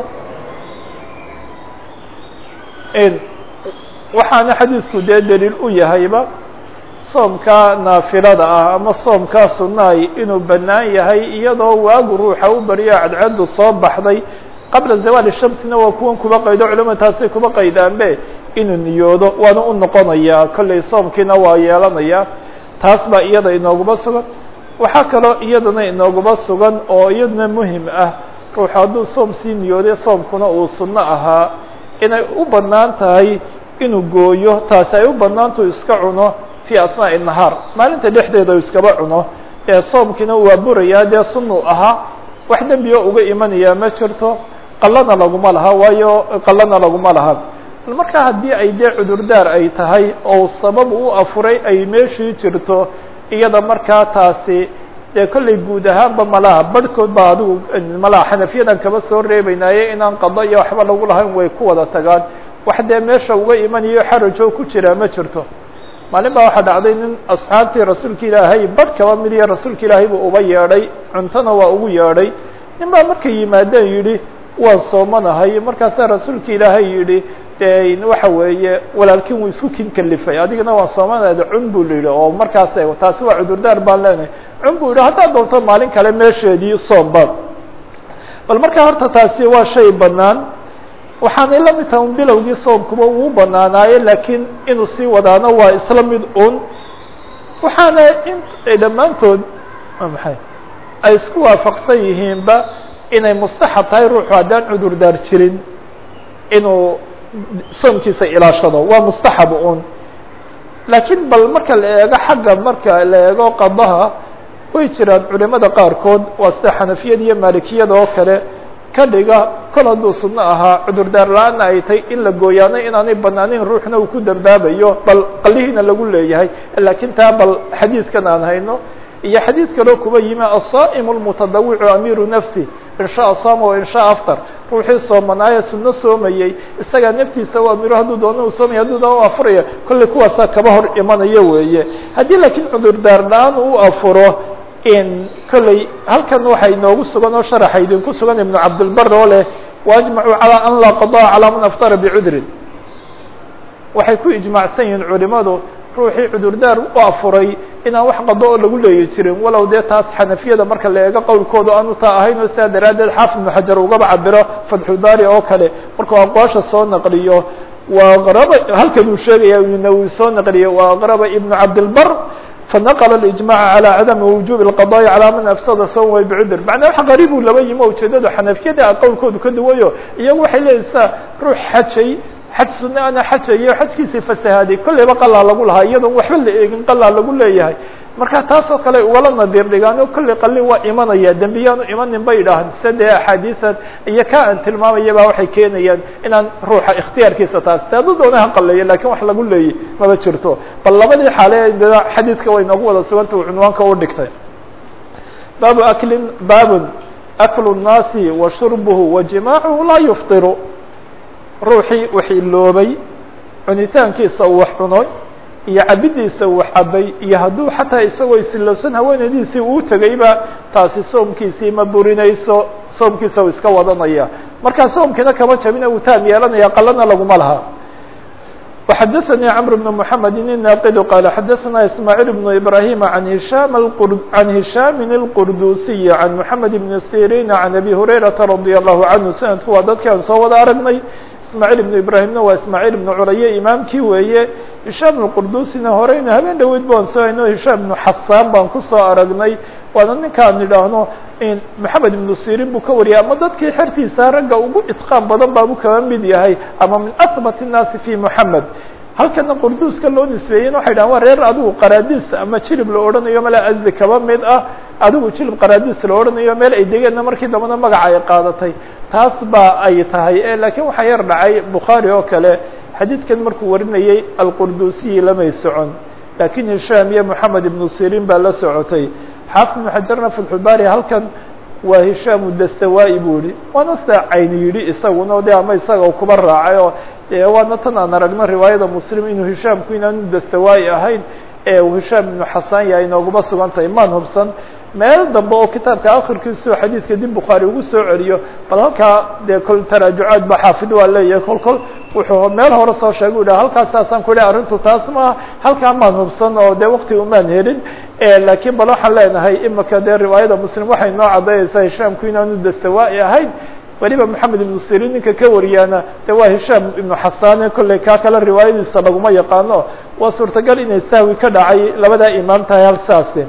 waxaana xadiidku dee daliil u yahayba soomka naafilada ah ama soomkaa sunnaay inuu bannaan yahay iyadoo waagu ruuxa u baryo cadceedu soo baxday qabla zawaali shamsina waa kuwan kuba qaydo culimada taasay kuba qaydaanbe inuu niyoodo waana u noqonayaa kollay soomkiina waa yeelanayaa taas baa iyada inooguma sugan waxaa kaloo iyadana inooguma sugan oo iyaduna muhim ah ruuxu hadduu soom sii niyooday soomkuna uu sunno ahaa inay u bannaan tahay inuu gooyo taasi ay u bannaantu iska cuno fi asnaaءi الnahaar maalinta dhexdeeda iskaba cuno ee soomkiina waa burayaa dee sunuu ahaa wax dembiyo uga imanayaa ma jirto qalana laguma laha waayo qalana laguma laha markaa haddii ay dee cudurdaar ay tahay oo sabab u afuray ay meeshii jirto iyada markaa taasi dee kollay guud ahaanba malaha barhkood baa adigu malaha xanafiyadan kaba soo reebaynaaye inaan qado iyo waxba lagu lahayn way ku wada tagaan wax dee meesha uga imanayo xarajoo ku jiraa ma jirto maalin baa waxaa dhacday nin asxaabtii rasuulka ilaahay barh kaba mid iyo rasuulka ilaahay buu uba yeedhay cuntona waa ugu yeedhay nin baa markay yimaadeen yidhi waan soomanahay markaasaa rasuulka ilaahay yidhi de waxa weeye walaalkin wuu isku kin kalifay adigana waan soomanaada cun buu la yidhi oo markaas taasi waa cudurdaar baan leenahay cun buu yidhi haddaad doonto maalin kale meesheedii soomba bal markaa horta taasi waa shay banaan waxaanay la mid tahay bilowgii soomkuba uu banaanaaye laakiin inuu sii wadaano waa isla mid un waxaana dhammaantood maxay ay isku waafaqsan yihiinba inay mustaxab tahay ruuxu haddaan cudurdaar jirin inuu soomkiisa ilaashado waa mustaxab un laakiin bal marka la eego xagga marka la eego qadaha way jiraan culimada qaarkood waa sida xanafiyada iyo maalikiyada oo kale ka dhiga kol hadduu sunno ahaa cudurdaar la-aanna ay tahay in la gooyaano inaanay banaaneyn ruuxna uu ku dambaabayo bal qalihiina lagu leeyahay laakiin taa bal xadiidkan aan hayno iyo xadiid kaloo kuba yimi الصائم المتضوع أمير نفسه in شhaء صام وin شhaء أfطر ruuxii soomanaaye suno soomayey isagaa naftiisa u amiro hadduu doono uu soomaya hadduu doono u afuraya kollay kuwaasaa kaba hor imanayo weeye haddii laakiin cudurdaar la-aan uu afuro in kollay halkan waxa inoogu sugan oo sharaxa idinku sugan iبن cabdilbar oo leh وأجمعوا عalى an laa qضاء عalى man أfطر بcudrin waxay ku iجmacsan yihiin culimadu ruuxii cudurdaar u afuray inaan wax qado oo lagu leeyi jirin walow dee taas xanafiyada marka la eego qowlkooda aanu taa ahayn oo sidaa daraaddeed xaafid ibnu xajar ugaba cabiro fatxulbaari oo kale markuu aqwaasha soo naqliyo waa qaraba halkan uu sheegaya nawi soo naqliye waa qaraba ibnu cabdilbar fanaqla اlijmaca calى cadami wujubi اlqadaءi calى man afsada sawma bicudr macnaa wax qariib uu laba yimo ujeedadu xanafiyada qowlkoodu ka duwayo iyagu waxay leeysaa ruux xajay xaj sunne ana xajayo xajkiisii fasahaaday kolleyba qalaa lagu lahaa iyadoon waxba la eegin qalaa lagu leeyahay marka taasoo kale ugala nadiir dhigaano kolley qalin waa imanaya dembiyaanu imanin bay idhaahan sade axaadiisan iyo ka aan tilmaamaya baa waxay keenayaan inaan ruuxa ikhtiyaarkiisa taas hadduu doona ha qaleeyo lakin wax lagu leeyay maba jirto bal labadii xaale xadiidka way noogu wada suganta uu cunwaanka u dhigtay baabun aklu الnaasi wa shurbuhu wa jimaacuhu laa yufطiru ruuxii wax iloobay cunitaankiisa uu wax cunoy iyo cabidiisa uu wax cabay iyo hadduu xataa isagoo isilowsan haweenaydiisii uu tegayba taasi soomkiisii ma burinayso soomkiisa uu iska wadanaya markaa soomkiina kama jabina uu taam yeelanaya qalana laguma laha وxadثnي cمر بن محمد الناqd qال xadثna إسماعيل بن إبراهيم عن هiشام الqردuسي عن محمد بن سيrين عن أبي هريرة رضي الله عنه سندku waa dadki aan soo wada aragnay ismاعيل بن إبراهيمna waa ismاعيل بن curaye imaamkii weeye هiشام الqردusina horeyna habeen dhaweyd baan soo hayno هiشام بن xasaan baan kusoo aragnay waana ninkaan idhaahno محamed بن sirin buu ka wariyay ama dadkii xertiisa ragga ugu itqaan badan baabu kaba mid yahay ama min aثبت الناasi في محamed halkana qurduuska loo nisbeeyen waxay dhahan waa reer adigu qaraadiis ama jilib la odhanayo mala asdi kaba mid ah adigu jilib qaraadiis la odhanayo meel ay degeenna markii dambana magaca ay qaadatay taas ba ay tahay lakiin waxaa yar dhacay bukhaarي oo kale xadiidkan markuu warinayey alqurdusiyi lamay socon lakiin hishaam iyo محamed ibnu sirin baa la socotay xaafid ibnu xajarna fatxulbaari halkan waa hishaam dastawaa-i buu yihi waana saa cayni yidhi isaguna de ama isaga kuba raacay oo waana tan aan aragno riwaayada muslim inuu hishaamku inaanu dastawaa-i ahayn uu hishaam ibnu xasaan yahay inooguma sugan tahay maan hubsan meel dambe oo kitaabka akhirkiisao xadiidka dib bukhaari ugu soo celiyo bal halkaa dee kol taraajucaad ba xaafid waa leeyahay kol wuxuu meel hore soo sheegay u dhaha halkaas saasaan ku idhi arrintu taas maaha halkaa maan hubsan oo dee wakti umaan helin laakiin bal waxaan leenahay imika dee riwaayada muslim waxay noo caddaynaysaa hishaamku inaanu dastawaa-i ahayn weliba maxamed ibnu sirin ninka ka wariyaana de waa hishaam ibnu xasaane kolley kaa kale riwaayadiisa laguma yaqaano waa suurtagal inay sahwi ka dhacay labadaa imaam tahay hal saase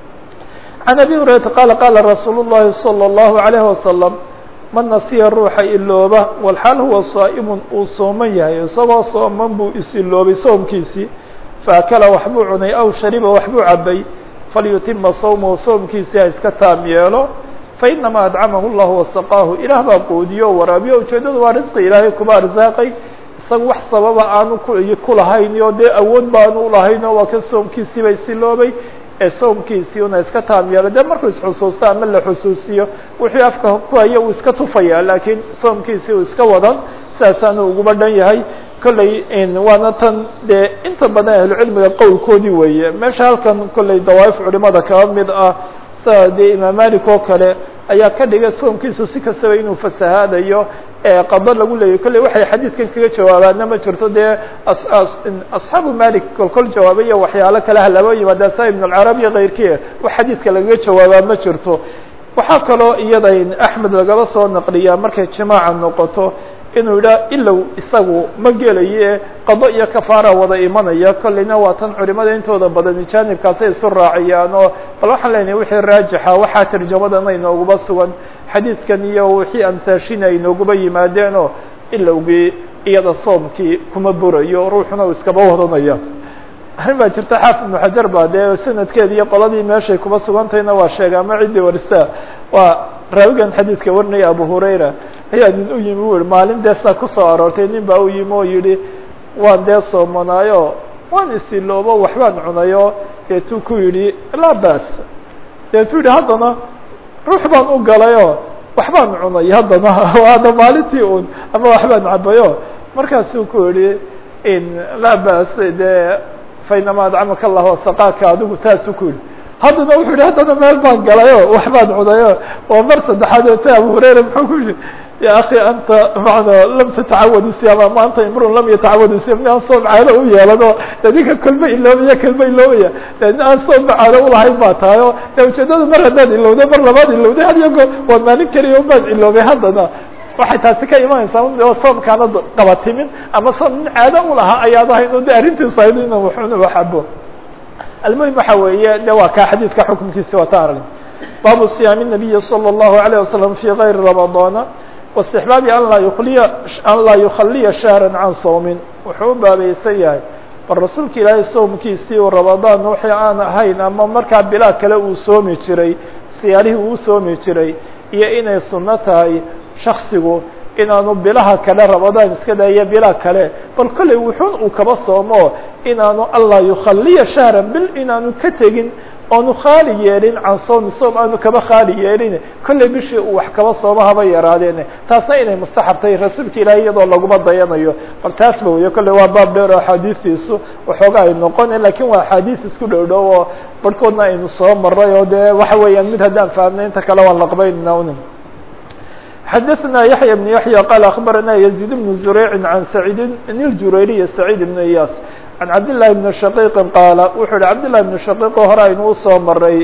عن أبي هريرة قال قال رsuuل اللhi صلى الله عليه وسلم man nasiya ruuxa ilooba walxaal huwa صaaئم uu sooman yahay isagoo sooman buu isiloobay soomkiisii faakala waxbuu cunay aw shariba waxbuu cabay falyutima sawmahu soomkiisii ha iska taam yeelo fainama adcamahu الlah wasaqaahu ilaah baa quudiyo o waraabiyo ujeedadu waa risqi ilaahay kuba arsaaqay isaga wax sababa aanu kulahayn iyo dee awood ba aanu ulahayn oo waa ka soomkiisiiba isiloobay ee soomkiisii una iska taam yeelo dee markuu isxusuusto ama la xusuusiyo wixii afka ku haya uu iska tufaya laakiin soomkiisii uu iska wadan sidaasaana uguba dhan yahay kolley waana tan dee inta badan ahlucilmiga qowlkoodii weeye meesha halkan kolley dawaaif culimada kaba mid ah sida dee imaam malik oo kale ayaa ka dhigay soomkiisu si kastaba inuu fasahaadayo qado lagu leeyahy kolley waxay xadiidkan kaga jawaabaana ma jirto dee asxaabu malik kolkol jawaabaya waxyaalo kale halaba yimaada sa ibn alcarabi iyo kayrkii wax xadiidka lagaga jawaabaa ma jirto waxaa kaloo iyada axmed lagaba soo naqliyaa markay jimaaca noqoto inuu yidhaha ilow isagu ma gelaye qado iyo kafaara wada imanaya kolleyna waa tan culimada intooda badan jaanibkaasay isu raaciyaan oo bal waxaan leenahay wixii raajixa waxaa tarjamadana inooguba sugan xadiidkan iyo wixii amhaashina inooguba yimaadeen oo ilowgii iyada soomkii kuma burayo ruuxuna uu iskaba wadanaya arrin baa jirta xaafid ibnu xajar ba dee sanadkeedi iyo qoladii meeshay kuba sugantayna waa sheega ama ciddii warisa waa raawigan xadiidka warinaya abu hurayra ayaa nin u yimi u yihi maalin dee saa kusoo aroortay nin baa u yimi oo yihi waan dee soomanaayo waan isiloobo waxbaan cunayo deetuu ku yidhi laa bas deetuu yihi haddana ruux baan u galayo waxbaan cunay haddana hadda maalintii un ama waxbaan cabayo markaasuu ku yihi laa bas dee fainama adcamaka allah wasaqaaka adigu taasuu ku yihi haddana wuxuu yihi haddana meel baan galayo waxbaan cunayo oo mar saddexaad ta abu hurayra muxuu ku yihi ya akhi anta mana lam tatacawad siyam ama anta imrun lam yatacawad siyam aan soom caado u yeelano dadinka kolba iloobaya kolba iloobaya aan soom caado ulahayn baa tahayo de ujeedada mar haddaad ilowday mar labaad ilowday had iyo goor waa maalin keliya baad iloobay haddana waxay taasi ka imanaysaa soomkaana qabatimin ama soom nin caado ulahaa ayaad ahayn de arrintiisu ahayd ina wuxuna waxabo almuhim waxa weeye de waa kaa xadiidka xukunkiisi waa ta arag baabu siyaami الnabiyi salى الlahu عalيه wasalam fi gayri ramadana واستحباabi an laa yukhaliya shahra can soomin wuxuu u baabaysan yahay bal rasuulka ilaahay soomkiisii u ramadaan wixii aan ahayn ama markaa bilaa kale uu soomi jiray siyaarihii uu soomi jiray iyo inay sunno tahay shaksigu inaanu bilaha kale ramadaan iska daayo bila kale bal kolley wuxuun uu kaba soomo inaanu anlaa yukhaliya shahra bil inaanu ka tegin oonu khaali yeelin can soomi soom aanu kaba khaali yeelin kolley bishii uu wax kaba soomo haba yaraadeen taasna inay mustaxabtay rasuulka ilaahay iyadoo laguma dayanayo bal taasba weyo kolley waa baab dheer oo axaadiistiisu waxooga ay noqon lakiin waa axaadiis isku dhow dhow oo barhkoodna aynu soo maray oo dee waxa weeyaan mid haddaan fahamnay inta kale waan laqbaynana un xadaثna yaحya بن yaحya qال aخbarana يزيد بن زurيع عan سعيid الjurayriي سعيid بن إyاس عan cabd للahi بن شhقيq qaala wuxuu hi cabd للahi بن شhقيq oo hore aynu usoo maray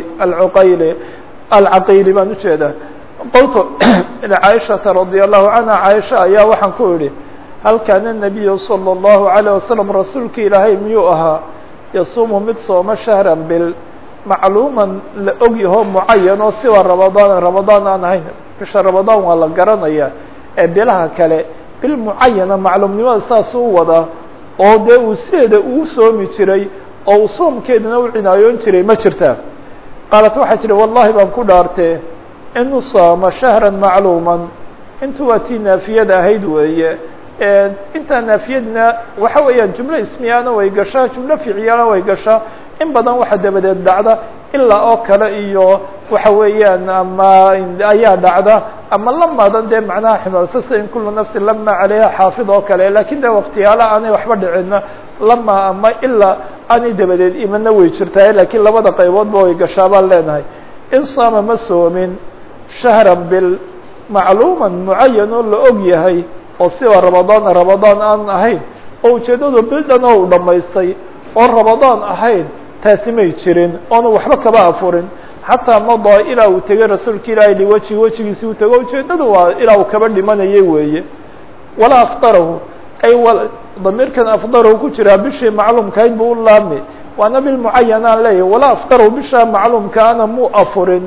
alcaqayli baan ujeeda qoltu caaishaةa radي الlahu canha caaisha ayaa waxaan ku idhi hal kaana النabiyu salى الlahu عalيه wasalam rasuulka ilaahay miyuu ahaa yasuumu mid sooma shahra bil macluuman la og yaho mucayan oo siwa ramadaan aan ahayn bisha ramadaan waa la garanaya ee bilaha kale bil mucayana macluumnimada saas u wadaa oo dee uu sideeda uu soomi jiray oo uu soomkeedana u cinaayoon jiray ma jirtaa qaalat waxay tihi wallahi baan ku dhaartee inu saama shahra macluuman intu waa tii naafiyada ahayd weeye intaa naafiyadna waxa weeyaan jumlo ismiyaana way gashaa jumlo ficiyana way gashaa in badan waxa dabadeed dhacda ilaa oo kale iyo waxa weeyaan ama ayaa dhacda ama lamaadan dee macnaha ximalsasa in kulu nafsin lama calayha xaafid oo kale lakin de waktiyaala aanay waxba dhicina lama ama ilaa aanay dabadeed imana way jirtaa lakiin labada qayboodba way gashaa baan leenahay in saama ma soomin shahran bil macluuman mucayan oo la og yahay oo siwa ramadaan aan ahayn oo ujeedadu bil dhan oo u dhamaystay oo ramadaan ahayn taasi may jirin oonu waxba kaba afurin xataa madaa ilaa uu tegay rasuulka ilaahay wejigiisi u tego ujeedadu waa ilaa uu kaba dhimanayay weeye walaa aftarahu ay damiirkan afdarahu ku jiraa bishii macluumkahayd buu u laabmi waana bil mucayan aan leeyahay walaa aftarahu bishaa macluumkaana muu afurin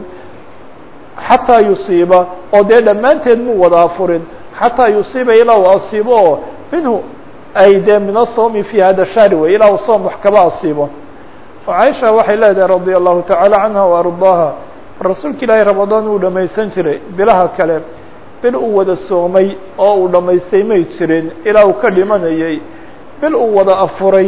xataa yusiiba oo dee dhammaanteed muu wada afurin xataa yusiiba ilaa uu asiibo oo minhu ay dee min asoomi fi hada shahri wey ilaa uu soom wax kaba asiibo caaisha waxay leedahay radia allahu tacaala canha وardaaha rasuulka ilaahay ramadaan uu dhamaysan jiray bilaha kale bil uu wada soomay oo uu dhamaystay may jirin ilaa uu ka dhimanayay bil uu wada afuray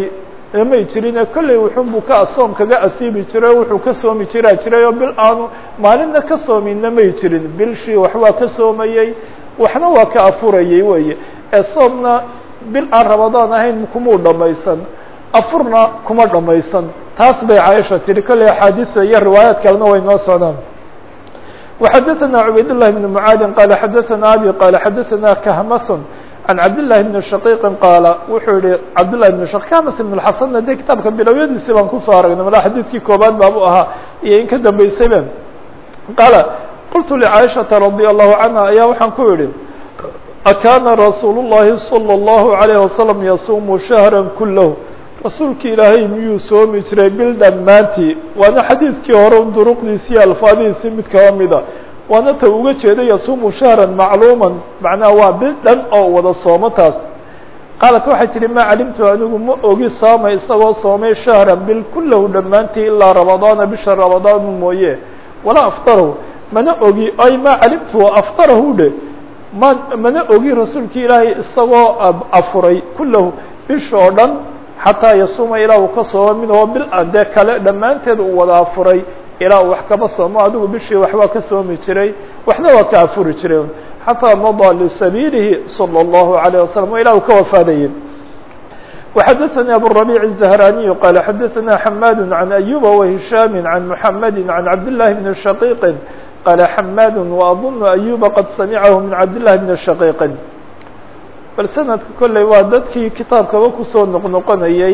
may jirine kolley wuxuunbuu ka soom kaga asiibi jiray wuxuu ka soomi jiray oo bil aanu maalinna ka soominna may jirin bilshii wax waa ka soomayey waxna waa ka afurayey weeye ee soomna bil aan ramadaan ahayn kumuu dhamaysan afurna kuma dhamaysan taas bay caaisha tiri kolley axaadiisa iyo riwaayaad kalena way noo socdaan وxadثna عubayd اللh بن معاad qال xadثna abي qال xadثna khms عن cabd للhi بن شhقيq qاal wuxuu yihi cabd للhi بن khms بن الxaسnna de kitaabka bilowyadiisi baan kusoo aragnay mala xadiidkii koobaad baabu ahaa iyo in ka dambeysayba qaal qultu لcaaشhaةa رadي الlahu عanهa ayaa waxaan ku yihi akana rasuul الlahi صلى الlaه عليه وasلم yasuumu شhahrا kulah rasuulki ilaahay miyuu soomi jiray bil dhammaantii waana xadiidkii hore duruqdiisi iyo alfaadihiisi mid kaba mida waana ta uga jeeda yasuumu shahran macluuman macnaha waa bil dhan oo wada soomo taas qaalat waxay tihi maa calimtu anigu ma ogi soomay isagoo soomay shahran bil kullahu dhammaantii ilaa ramadaana bisha ramadaanu mooye walaa aftarahu mana ogi ay maa calimtu aftarahu dhe mana ogi rasuulki ilaahay isagoo afuray kullahu bisha oo dhan xataa yasuuma ilaa uu ka soomo minhoo bil dee kale dhammaanteed uu wada afuray ilaa uu wax kaba soomo adigu bishii waxbaa ka soomi jiray waxna waa ka afuri jiray xataa madaa lisabiilihi salى الlahu عalيه wasalam ilaa uu ka wafaadayey وxadثnي abالربيع الزهراني qال xadثna حmاd عن أيوب وهiشhام عن محمد عن cabd للhi بن شhقيq qال حmاd وأظن أيوب qad samعah min cabd للhi بن شhقيq bal sanadka kolley waa dadkii kitaabkaba kusoo noqnoqonayey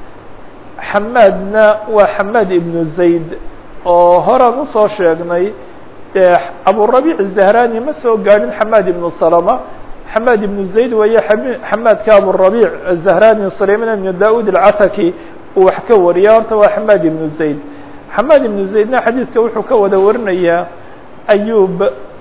xamaadna waa xamaad ibnu zayd oo horaan usoo sheegnay dee aburabiic zahrani ma soo gaadhin xamaad ibnu salama xamaad ibnu zayd weeye xamaadka aburabiic zahrani sulayman ibnu da-ud alcataki uu wax ka wariya horta waa xamaad ibnu zayd xamaad ibnu zaydna xadiidka wuxuu ka wada warinayaa ayub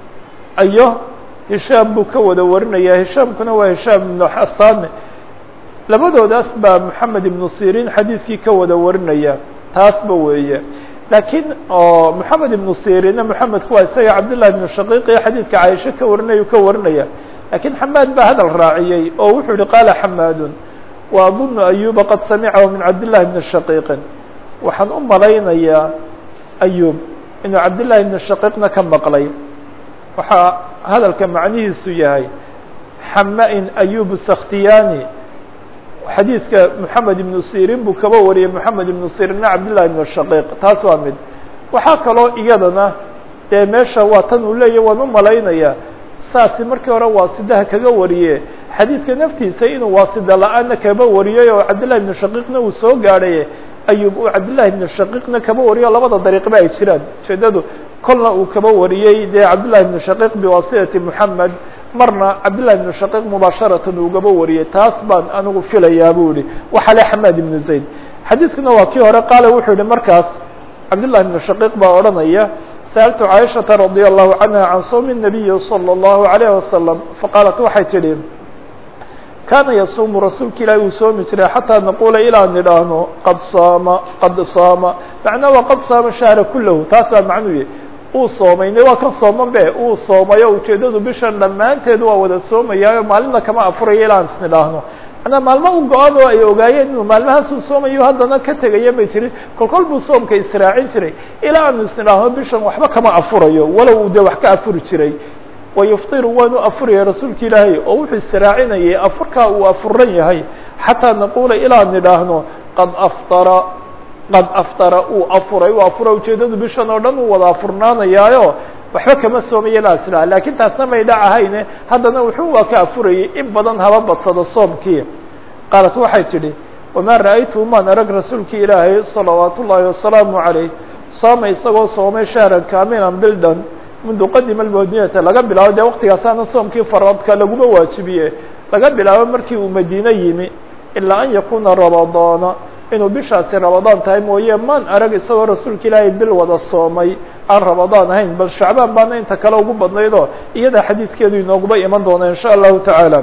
ayo hishaam buu ka wada warinaya hishaamkuna waa hishaam ibnu xasaan labadoodaas baa moxamed ibnu sirin xadiidkii ka wada warinaya taasba weeye laakiin oo moxamed ibnu sirinna moxamedku waa isaga cabdالlahi ibnu shaqiiqiyo xadiidka caaisho ka warinaya ka warinaya lakiin xamaad baa hadal raaciyey oo wuxuu yihi qaala xamaadun wa adunu ayuba qad samicahu min cabdالlahi ibni shaqiiqin waxaan u malaynayaa ayub inuu cabdالlahi ibni shaqiiqna ka maqlay waxaa hadalka macnihiisu yahay xama-in ayub sakhtiyani xadiidka moxamed ibnu sirin buu kaba wariyey moxamed ibnu sirinna cabdالlahi ibn shaqiiq taas waa mid waxaa kaloo iyadana dee meesha waa tan uu leeyahy waan u malaynayaa saasi markii hore waasidaha kaga wariye xadiidka naftiisa inuu waasida la-aana kaba wariyey oo cabdالlahi ibnu shaqiiqna uu soo gaadhay ayub uu cabdالlahi ibnu shaqiiqna kaba wariyo labada dariiqba ay jiraan ujeedadu kolna uu kaba wariyey dee cabdالlahi ibnu shaqiiq biwaasitati moxamed marna cabdالlahi ibnu shaqiiq mubaasharatan ugaba wariyey taas baan anigu filayaa buu yihi waxa le xamaad ibnu zayd xadiidkuna waa kii hore qaale wuxuu yihi markaas cabdالlahi ibnu shaqiiq baa odhanaya sa'altu caaishaةa radي الlahu canha can sawmi الnabiyi salى الlahu عalيه wasalam faqaalat waxay tidhi kaana yasuumu rasuulka ilaahi uu soomi jiray xataa naquula ilaa nidhaahno qad saama macnaa waa qad saama shahra kulahu taas baa macnuu yahy uu soomayne waa ka sooman be uu soomayo ujeedadu bishan dhammaanteed waa wada soomayaayo maalinna kama afurayo ilaa is nidhaahno manaa maalmo u go-an oo ay ogaayeen inuu maalmahaasuu soomayo haddana ka tegaya may jirin kolkol buu soomka israacin jiray ilaa aanu is nidhaahno bishan waxba kama afurayo walow uu dee wax ka afuri jiray wayuftiru waanu afuraya rasuulka ilaahay oo wuxuu israacinayay afurkaa uu afuran yahay xataa naquula ilaa nidhaahno qad aftara uu afuray uu afura ujeedadu bishan oo dhan uu wada afurnaanayaayo waxba kama soomaya ilaa isla laakiin taasna may dhacahayne haddana wuxuu waa ka afurayay in badan haba badsado soomkii qaalat waxay tidhi wamaa ra'aytu maan arag rasuulka ilaahay salawaat ullaahi wasalaamu calayh sooma isagoo soomay shahran kaamilan bildan mundu qadima almadinata laga bilaabo dee waqtigaasaana soomkii faradka laguma waajibiye laga bilaabo markii uu madiine yimi ilaa an yakuna ramadaana inuu bishaasi ramadaan tahay mooye maan arag isagoo rasuulka ilaahay bil wada soomay aan ramadaan ahayn bal shacbaan baana inta kale ugu badnaydoo iyada xadiidkeedu inooguba iman doona in sha allahu tacaala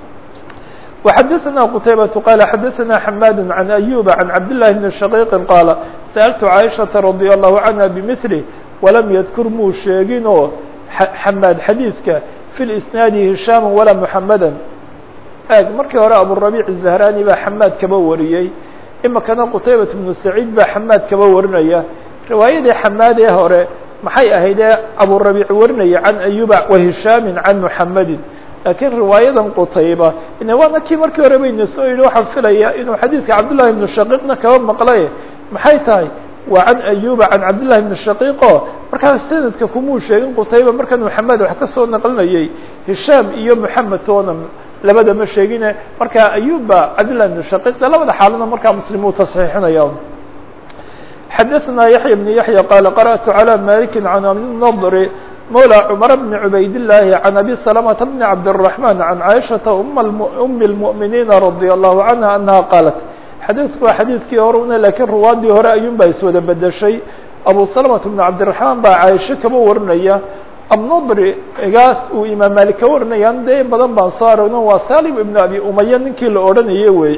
وxadثna qتaybaة qال xadثna حmاd عن أyوب عن cabdاللahi بن شhقيq qاaل sألtu cاaشhaةa رadي الله عanهa bmثله وlam ydkur muu sheeginoo xmاad xadiidka في الإsناadi هiشhاm walaa محamdا markii hore aburaبيع الزهrاني baa xmاad kaba wariyey imikana qutaybat bnu saciid baa xamaad kaba warinaya riwaayadii xamaad ee hore maxay ahaydee aburabiic warinaya can ayuba wa hishaamin can muxamedin laakiin riwaayadan qutayba waana kii markii hore bayna soo yidhi waxaan filaya inuu xadiidka cabdullahi ibnu shaqiiqna kaba maqlay maxay tahay waa can ayuba can cabdillahi ibnu shaqiiqo markaas sanadka kumuu sheegin qutayba markan maxamed wax ka soo naqlinayay hishaam iyo moxamed toona labada ma sheegine markaa ayuba cabdillahi ibnu shaqiiq labada xaalana markaa muslim uu tasxiixinaya xadaثna yaحya بن yaحya qala qarأtu عalى maliki can الnadr mawlى cmar bn cubayd الlahi can abi سلمةa bn cabdالرaحman can caiشhaةa أmi الmؤminiina radي الlahu canha anaha qaalat xadiidku waa xadiidkii hore una lakiin ruwaadii hore ayuun baa iswada bedeshay abu سلمة bn cabdiلرaحman baa caaisho kaba warinaya الnadri igaas uu imaam malik ka warinaya dee in badan baan soo aragno waa salim ibn abi umaya ninkii la odhanaye wey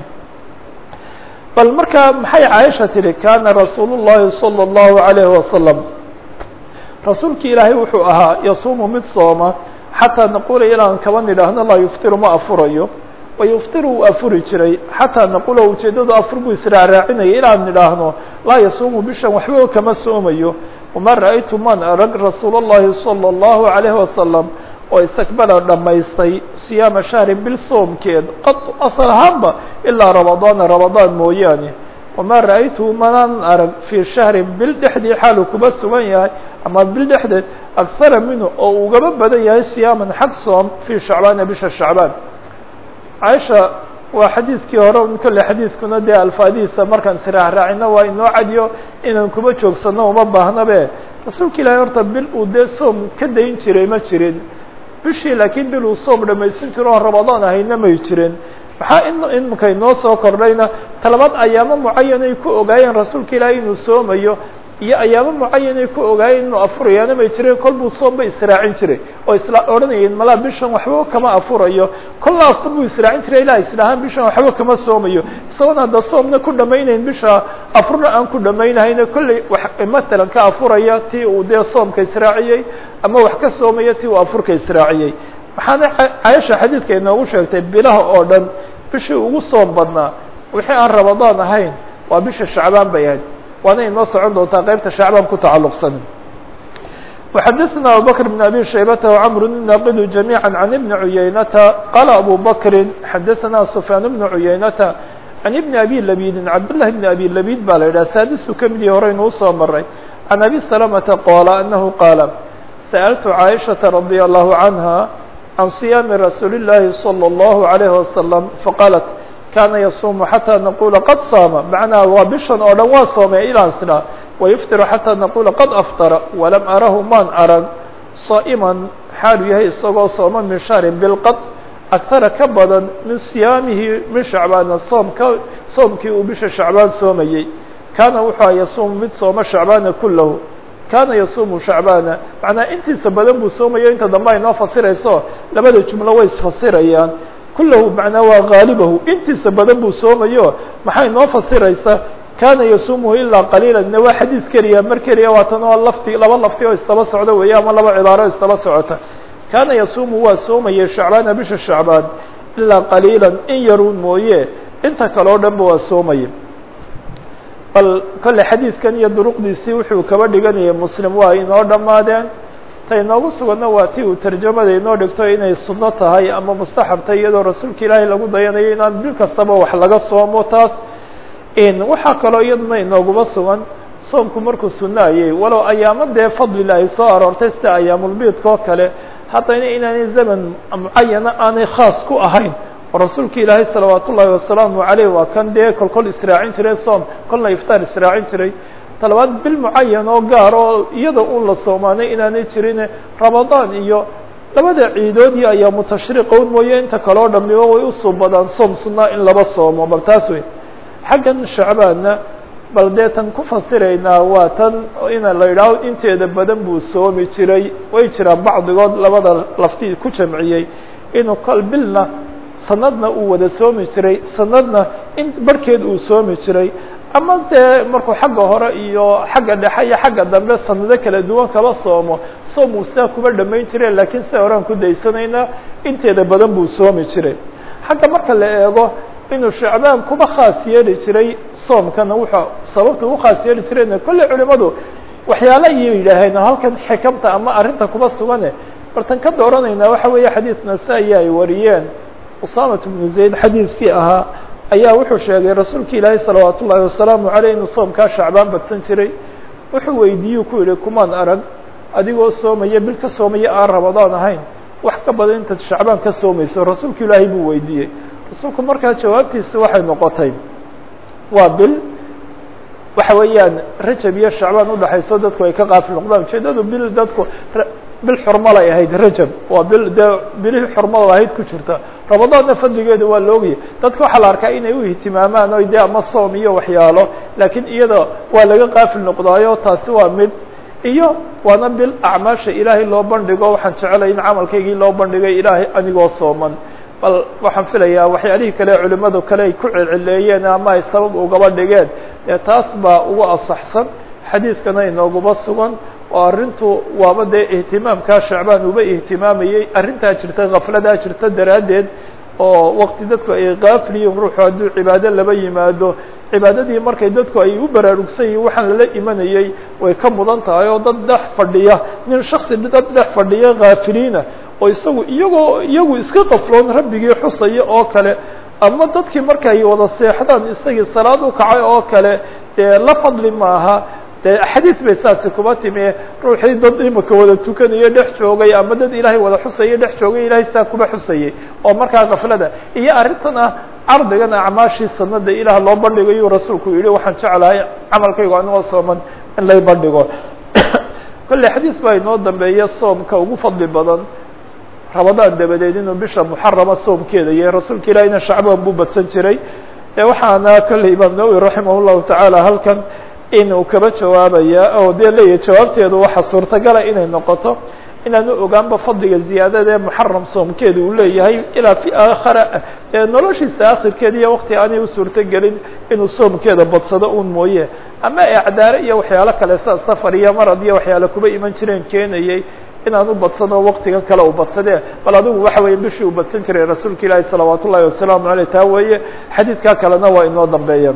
bal markaa maxay caaisha tihi kana rasuul الlahi salى الlahu عalayه wasalam rasuulki ilaahay wuxuu ahaa yasuumu mid sooma xataa naqula ilaan kaba nidhaahno laa yuftiru ma afurayo wayuftiru uu afuri jiray xataa naqula ujeedadu afur buu israaraacinaya ilaan nidhaahno laa yasuumu bishan waxba kama soomayo wama ra'aytu man arag rasuul الlahi salى الlahu عalayه wasalam oo istakbala dhamaystay siyaama shahri bil soomkeed qad asal ahaanba ilaa ramadaan mooyaane wamaa ra'aytuhu manaan arag fii shahri bil dhexdii xaaluu kuba sugan yahay ama bil dhexdeed akhara minhu oo ugaba badan yahay siyaaman xag soom fii shacbaana bisha shacbaan caaisha waa xadiidkii hore kolle xadiidkuna dee alfaadihiisa markaan siraahraacino waa inoo cadiyo inaan kuba joogsano uma baahnabe rasuulka ilaahay horta bil uu dee soom ka dayn jiray ma jirin bishii laakiin bil uu soom dhamaysan jiro oo ramadaan ahayna may jirin maxaa imika inoo soo kordhayna talabaad ayaamo mucayanay ku ogaayeen rasuulka ilaahay inuu soomayo iyo ayaamo mucayanay ku ogaayeen inuu afurayaana may jireen kol buu soom ba israacin jiray oo isla odhanayeen malaa bishan waxba kama afurayo kolla afur buu israacin jiray ilaa islahaan bishan waxba kama soomayo isagoon hadda soomna ku dhamaynayn bisha afurna aan ku dhamaynahayna kolley matalan ka afuraya tii uu dee soomka israaciyey ama wax ka soomaya tii uu afurka israaciyey waxaana caaisha xadiidka inoogu sheegtay bilaha oo dhan bishii ugu soom badnaa wixii aan ramadaan ahayn waa bisha shacbaan bay ahayd waana inoo socon doontaa qaybta shacbaan ku tacalluqsan وxadثna abubكر بن abي شhaybة وcمr الناqd جamيعا عن بن عuyaynةa qala abu bكri xadaثna سفyاan بن عuyaynةa عن بن abي لبيd cabdاللahi بن abي لبيd baa la yidhah saadisu kamidii horeynu usoo maray عن abي سلمةa qoola أنahu qaala sألtu caaئشhaةa رadي الله عنها عن صيام رsuuل اللahi صلى الله عليه وسلم faqالت kana yasuumu xatىa naqula qad saama macnaha waa bishan oo dhan waa soomay ilaan sinaa wayuftiru xatىa naqula qad aftara walam arahu maan arag saa'iman xaalu yahay isagoo sooma min shahrin bilqad agtara ka badan min siyaamihi min shacbaana soomkii uu bisha shacbaan soomayey kaana wuxuu yasuumu mid sooma shacbaana kulahu kaana yasuumu shacbaana macnaa intiisa badan buu soomayo inta dambe ay noo fasirayso labada jumlo way isfasirayaan kulahu macnaa waa gaalibahu intiisa badan buu soomayo maxay noo fasiraysa kaana yasuumuhu ilaa qaliila na waa xadiid keliya mar keliya waatan oo laba lafti oo istaba socda weeye ama laba cibaaro o istaba socota kaana yasuumu waa soomayay shacbaana bisha shacbaan ilaa qaliila in yaruun mooye inta kale o dhan ba waa soomaya bal kolle xadiidkan iyo duruqdiisii wuxuu kaba dhiganayay muslim waa inoo dhammaadeen ta inoogu suganna waa ti uu tarjamada inoo dhigto inay sunno tahay ama mustaxab tahay iyadoo rasuulka ilaahay lagu dayanayo inaan bil kastaba wax laga soomo taas waxaa kaloo iyaduna inooguma sugan soomku markuu sunno ayay walow ayaamo dee fadlila ay soo aroortay sida ayaamulbiidka oo kale haddana inaanay zaman mucayana aanay khaas ku ahayn oo rasuulka ilaahay salawaat ullaahi wasalaamu caleyh waa kan dee kolkol israacin jiray soom kolna iftaar israacin jiray talabaad bil mucayan oo gaar oo iyada u la soomaanay inaanay jirin ramadaan iyo labada ciidoodii ayaa mutashriqown mooye inta kaleo dhamiba way usoo badaan soom sunnaa in laba soomo bal taas wey xaggan shacbaanna bal dee tan ku fasiraynaa waa tan ina la yidhaaho inteeda badan buu soomi jiray way jiraan bacdigood labada lafti ku jamciyey inuu kol bilna sanadna uu wada soomi jiray sanadna in barhkeed uu soomi jiray ama dee markuu xagga hore iyo xagga dhexe iyo xagga dambe sanado kala duwan kaba soomo soom uu sidaa kuba dhamayn jiray laakiin sida horaan ku daysanaynaa inteeda badan buu soomi jiray xagga marka la eego inuu shacbaan kuba khaas yeeli jiray soomkana wuxuu sababta u khaas yeeli jirayna kolley culimadu waxyaala ayay yidhaaheen halkan xikamta ama arrinta kuba sugane bartan ka dooranaynaa waxa weeye xadiid nasaa-i ay wariyeen usamat bnu zayd xadiidkii ahaa ayaa wuxuu sheegay rasuulka ilaahay salawaat ullaahi wasalaamu caleyh inuu soomkaa shacbaan badsan jiray wuxuu weydiiyey ku yihi kumaan arag adigoo soomaya bil ka soomaya aan ramadaan ahayn wax ka badan intaad shacbaan ka soomayso rasuulka ilaahay buu weydiiyey rasuulku markaa jawaabtiisa waxay noqotay waa bil waxa weeyaan rajab iyo shacbaan udhaxayso dadku ay ka qaafil noqdaan ujeedadu bil dadku bil xurmal ay ahayd rajab waa bil dee bilihii xurmada ahayd ku jirta ramadaanna fadligeedu waa laogyahay dadka waxaa la arkaa inay u ihtimaamaan o dee ama soom iyo waxyaalo laakiin iyada waa laga qaafil noqdaayo taasi waa mid iyo waana bil acmaasha ilaahay loo bandhigo waxaan jecelay in camalkaygii loo bandhigay ilaahay anigoo sooman bal waxaan filayaa waxyaalihii kale culimadu kale ay ku celceleeyeen ama ay sabab ugaba dhigeen dee taas baa ugu asaxsan xadiidkana inooguba sugan oo arrintu waaba dee ihtimaamkaa shacbaan uba ihtimaamayey arrintaa jirta kafladaa jirta daraaddeed oo waqti dadku ay kaafiliyiin ruuxu hadduu cibaado laba yimaado cibaadadii markay dadku ay u baraarugsan yihiin waxaan lala imanayey way ka mudan tahay oo dad dhex fadhiya nin shaksi dad dhex fadhiya kaafiliina oo iyagu iska qafloon rabbigii xusaya oo kale ama dadkii markay wada seexdaan isagii salaad u kacay oo kale dee la fadli maaha dee xadiid bay saasi kuba timi ruuxii dad imika wada tukanayo dhex joogay ama dad ilaahay wada xusaya dhex joogay ilahay saa kuba xusayay oo markaa kaflada iyo arrintan ah cardigan acmaashii sanada ilaah loo bandhigayu rasuulku yihi waxaan jeclahay camalkaygu anigoo sooman in lay bandhigo kolley xadiid baa inoo dambeeya soomka ugu fadli badan ramadaan dabadeed inuu bisha muxarama soomkeeda yahay rasuulka ilaahina shacbaan buu badsan jiray waxaana kolley imaam nawowi raximah llahu tacaala halkan inuu kaba jawaabaya oo dee leeyahay jawaabteedu waxaa suurtagala inay noqoto inaanu ogaanba fadliga ziyaadada ee muxaram soomkeeda uu leeyahay ilaa fi aakhara noloshiisa akhirkeeda iyo waqti aanay u suurtogelin inuu soomkeeda badsado un mooye ama acdaare iyo waxyaalo kale sida safar iyo marad iyo waxyaalo kuba iman jireen keenayay inaan u badsano waqtigan kale u badsadee bal adigu waxa weeye bishii uu badsan jiray rasuulka ilaahi salawaat ullahi wasalaamu aleyh taa weeye xadiidkaa kalena waa inoo dambeeya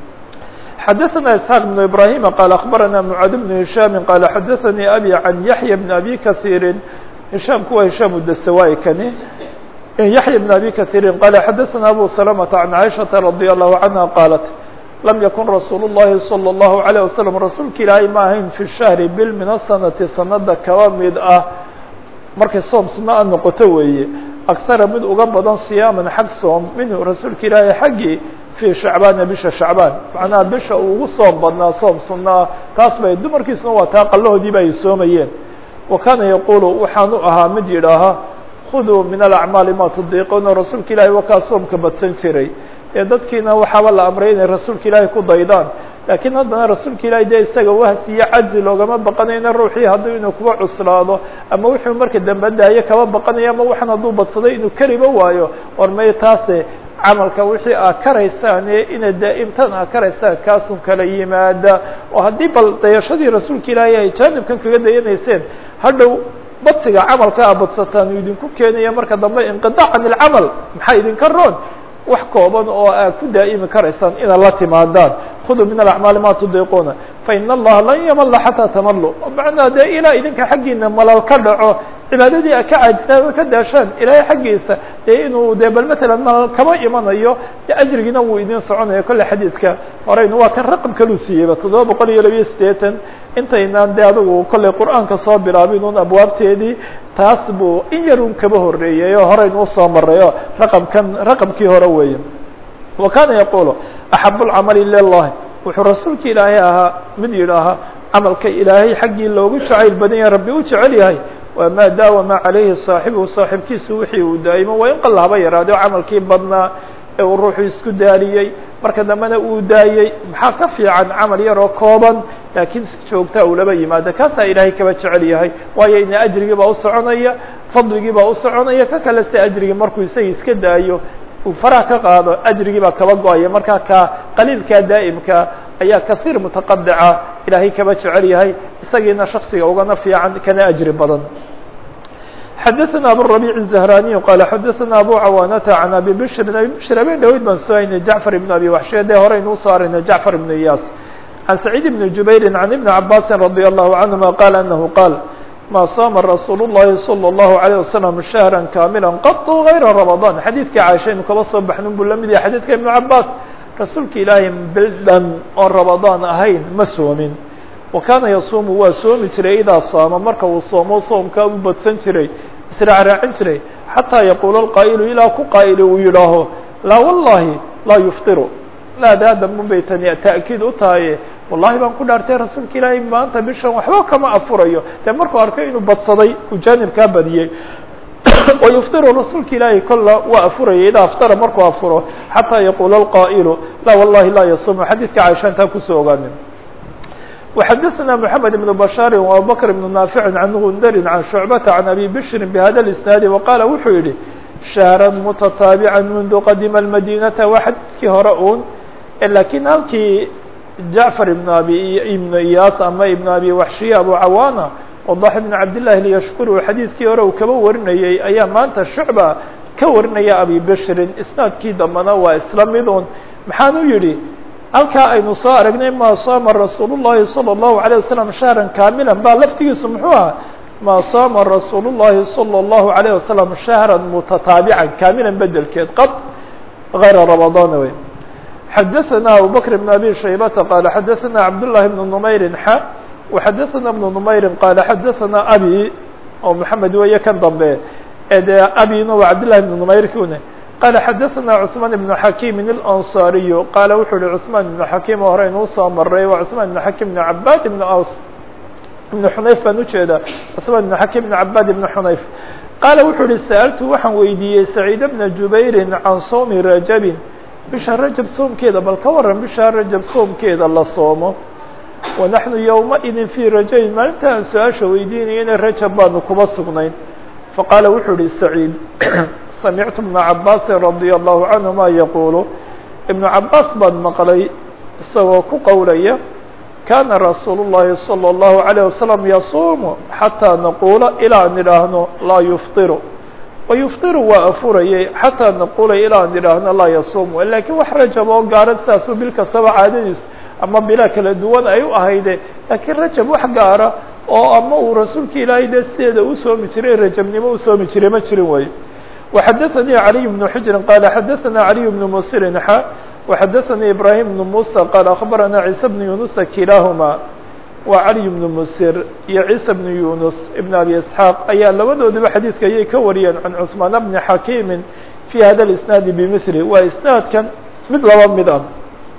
xdثna اسحاq بن إبراهيم qال أخبرنا معاad بن هiشhام qال xdثnي أbي عن يحيى بن أbي kaثير هiشhامku waa هiشhام الdstawاي kani يحيى بن أbي kaثير qال xdثna أbو سلمة عن عائشhaة رضي الله عنها qالت لم يkن رsuuل اللhi صلى الله عليه وسلم rasuulka ilaahay ma ahayn في الشhهر bil min السنةi sanada kaba mid ah markay soom suno a noqoto weeye أكثara mid uga badan صiyaaman xag soom minhu rasuulka ilaahay xaggii في شhacbaana bisha shacbaan macnaha bisha uu ugu soom badnaa soom sunaa taas bay dumarkiisuna waa taa qallahoodiiba ay soomayeen wa kaana yaqulu waxaan u ahaa mid yidhaaha khuduu min alacmaali ma tudiiquuna rasuulka ilaahay wakaa soomka badsan jiray ee dadkiina waxaaba la amray inay rasuulka ilaahay ku daydaan laakiin haddana rasuulka ilaahay dee isaga wahsi iyo cajzi loogama baqanayna ruuxii hadduu inuu kuba cuslaado ama wuxuu marka dambe daayo kaba baqanayo ama waxaan hadduu badsaday inuu kariba waayo war may taase camalka wixii aad karaysaan ee inaad daa'imtan aad karaysaan kaasun kala yimaada oo haddii bal dayashadii rasuulka ilaahay ay jaanibkan kaga dayanayseen hadhow badsiga camalka aad badsataan uu idinku keenaya marka dambe inqidaac can ilcamal maxaa idinka roon wax kooban oo aad ku daa'imi karaysaan inaad la timaadaan khuduu min alacmaali ma tudiiquuna faina allaha lan yamalla xataa tamallu macnaa dee ilaa idinka xaggiina malal ka dhaco cibaadadii a ka caajisaan oo ka daashaan ilaahay xaggiisa dee inuu dee bal matalan malal kama imanayo dee ajrigiina wuu idin soconaya kolle xadiidka horeynu waa kan raqam kaluu siiyeyba 782 intaynaan dee adigu kolley qur'aanka soo bilaabin un abwaabteedii taas buu in yar un kaba horreeyay oo horeynu usoo marayo raqamkii hore weeye wa kaana yaqulu axabu lcamali ila llahi wuxuu rasuulka ilaahay ahaa mid yidhaahaa camalka ilaahay xaggii loogu jacayl badan yahay rabbi u jecel yahay waa maa daawama calayhi saaxibuhu saaxibkiisu wixii uu daa'imo waa in qalla haba yaraade oo camalkii badnaa ee uu ruuxu isku daaliyey marka dambena uu daayey maxaa ka fiican camal yaroo kooban laakiin si joogtaa uu laba yimaado kaasaa ilaahay kaba jecel yahay waayo ina ajrigii baa u soconaya fadligii baa u soconaya ka kale se ajrigii markuu isagii iska daayo uu faraha ka qaado ajrigii baa kaba go-aya markaa ka qaliilkaa daa'imka ayaa kasiir mutaqadica ilaahay kaba jecel yahay isagiina shaksiga ugana fiican kana ajri badan xadaثna abالربيع الزهراني qال xadaثna أbو cawاnة عن أbي bشhr أbي bشhr habeen dhaweyd baan soo haynay جعفر بن أbي وحشي dee horeynuu soo arayna جعفر بن إyاس عن سعيد بن جuبير عن بن عباس رضي الله عنهما قال أنه قال ما صام رsuuل اللhi صلى الله عليه وسلم شهرا كاملا qط غayra رمضان xadيثkii cاشhaynu kaba soo baxnin buu lamid yahay xadيثka iبن عabاس rasuulka ilaahay bil dhan oon رaمضان ahayn ma soomin وakaana yasuumu waa soomi jiray idaa saama marka uu soomo soomkaa u badsan jiray israacraacin jiray xataa yaquula الqaa'ilu ilaa ku qaa'ili uu yidhaaho laa wallahi laa yufطiru laadaada munbay tani ta'kiid u tahaye wallahi baan ku dhaartay rasuulka ilaahay maanta bishan waxba kama afurayo dee markuu arkay inuu badsaday uu jaanibkaa badiyey wayufطiru rasuulka ilaahay kolla waa afurayay idaa aftara markuu afuro xataa yaquula الqaa'ilu laa wallahi laa yasuumu xadiidka caaisha intaa kusoo ogaanin وxadثna محamed بن بشhاr وأبوبكر بن نافع عن غندr عن شعبة عن أbي بشhr بhda الاسناaد وqاaل wuxuu yihi شhهرا متتaaبعا منذ qadima المdينة waa xadيثkii hore un lakiin halkii جعفر بن إyاس ama iبن أbي وحشhiية أbو cawاnة وضاح بن cabdاللahi ليشhكر xadيثkii hore uu kaba warinayey ayaa maanta شhuعبة ka warinaya أbي بشhrin isناadkii dambana waa isla mid un maxaanu yihi halkaa aynu soo aragnay ma saama rasuul الlahi salى الlahu عalيه wasalam shahra kaamila ba laftigiisu muxuu aha ma saama rasuul الlahi salى الlahu عalيه wasalam shahra mutataabica kaamilan bedelkeed qad غayra رamaضaan wey xadaثna abubakr بn abi shaybata qaala xadaثna cabdالlahi بn نmayri xa وxadaثna بn نmayri qaala xadaثna abi oo mحamed weeye kan dambe de abina waa cabdالlahi بn نmayrkune قال xdثna cثمان بن حكيم الأنصاaري qال wuxuu hi cثمان بن حكيم hore inuu soo maray waa cثمان بن حكيم بن عباd بن أوس بن حنayف baan ujeeda cثمان بن حكيم بن عباd بن حنayف qال wuxuu hi سألت waxaan weydiiyey سعيد بن جuبير عن صوم رaجب bisha رaجب soomkeeda bal ka waran bisha رaجب soomkeeda la soomo ونحن يومئذ في رaجب maalinta aan su-aaشha weydiinayana رaجب baanu kuba sugnayn فqاaل wuxuu hi سعيد سمعت بن عabاس رضي الله عنهma يقuل iبن عabاس baan mqلay isagoo ku qowlaya كاna رasuuل اللhi صلى الله عليه وسلم يصuم حatىa نقuلa ilaa an idhaahno laa يفطر ويفطر waa afurayay حatىa نقuلa ilaa an idhaahno laa يصuم lakiin wax rajab oo gaara saasuu bil kastaba caadadiis ama bila kala duwan ay u ahayde lakiin rajab wax gaara oo ama uu rasuulka ilaahay de sideeda u soomi jiray rajabnimo u soomi jiray ma jirin way وxadثnي علي بن حجر qال xadثna علي بن mسر xa وxadثnي إبراهيم بن موسى qال أخبرنا عيسى بن يونس kilaahma waa علي بن mسر iyo عيسى بن يونس بن أbي إسحاaq ayaa labadoodaba xadيثka ayay ka wariyeen عن cثمان بن حكيم في hada الإسناaد بمثله waa isناadkan mid laba mid ah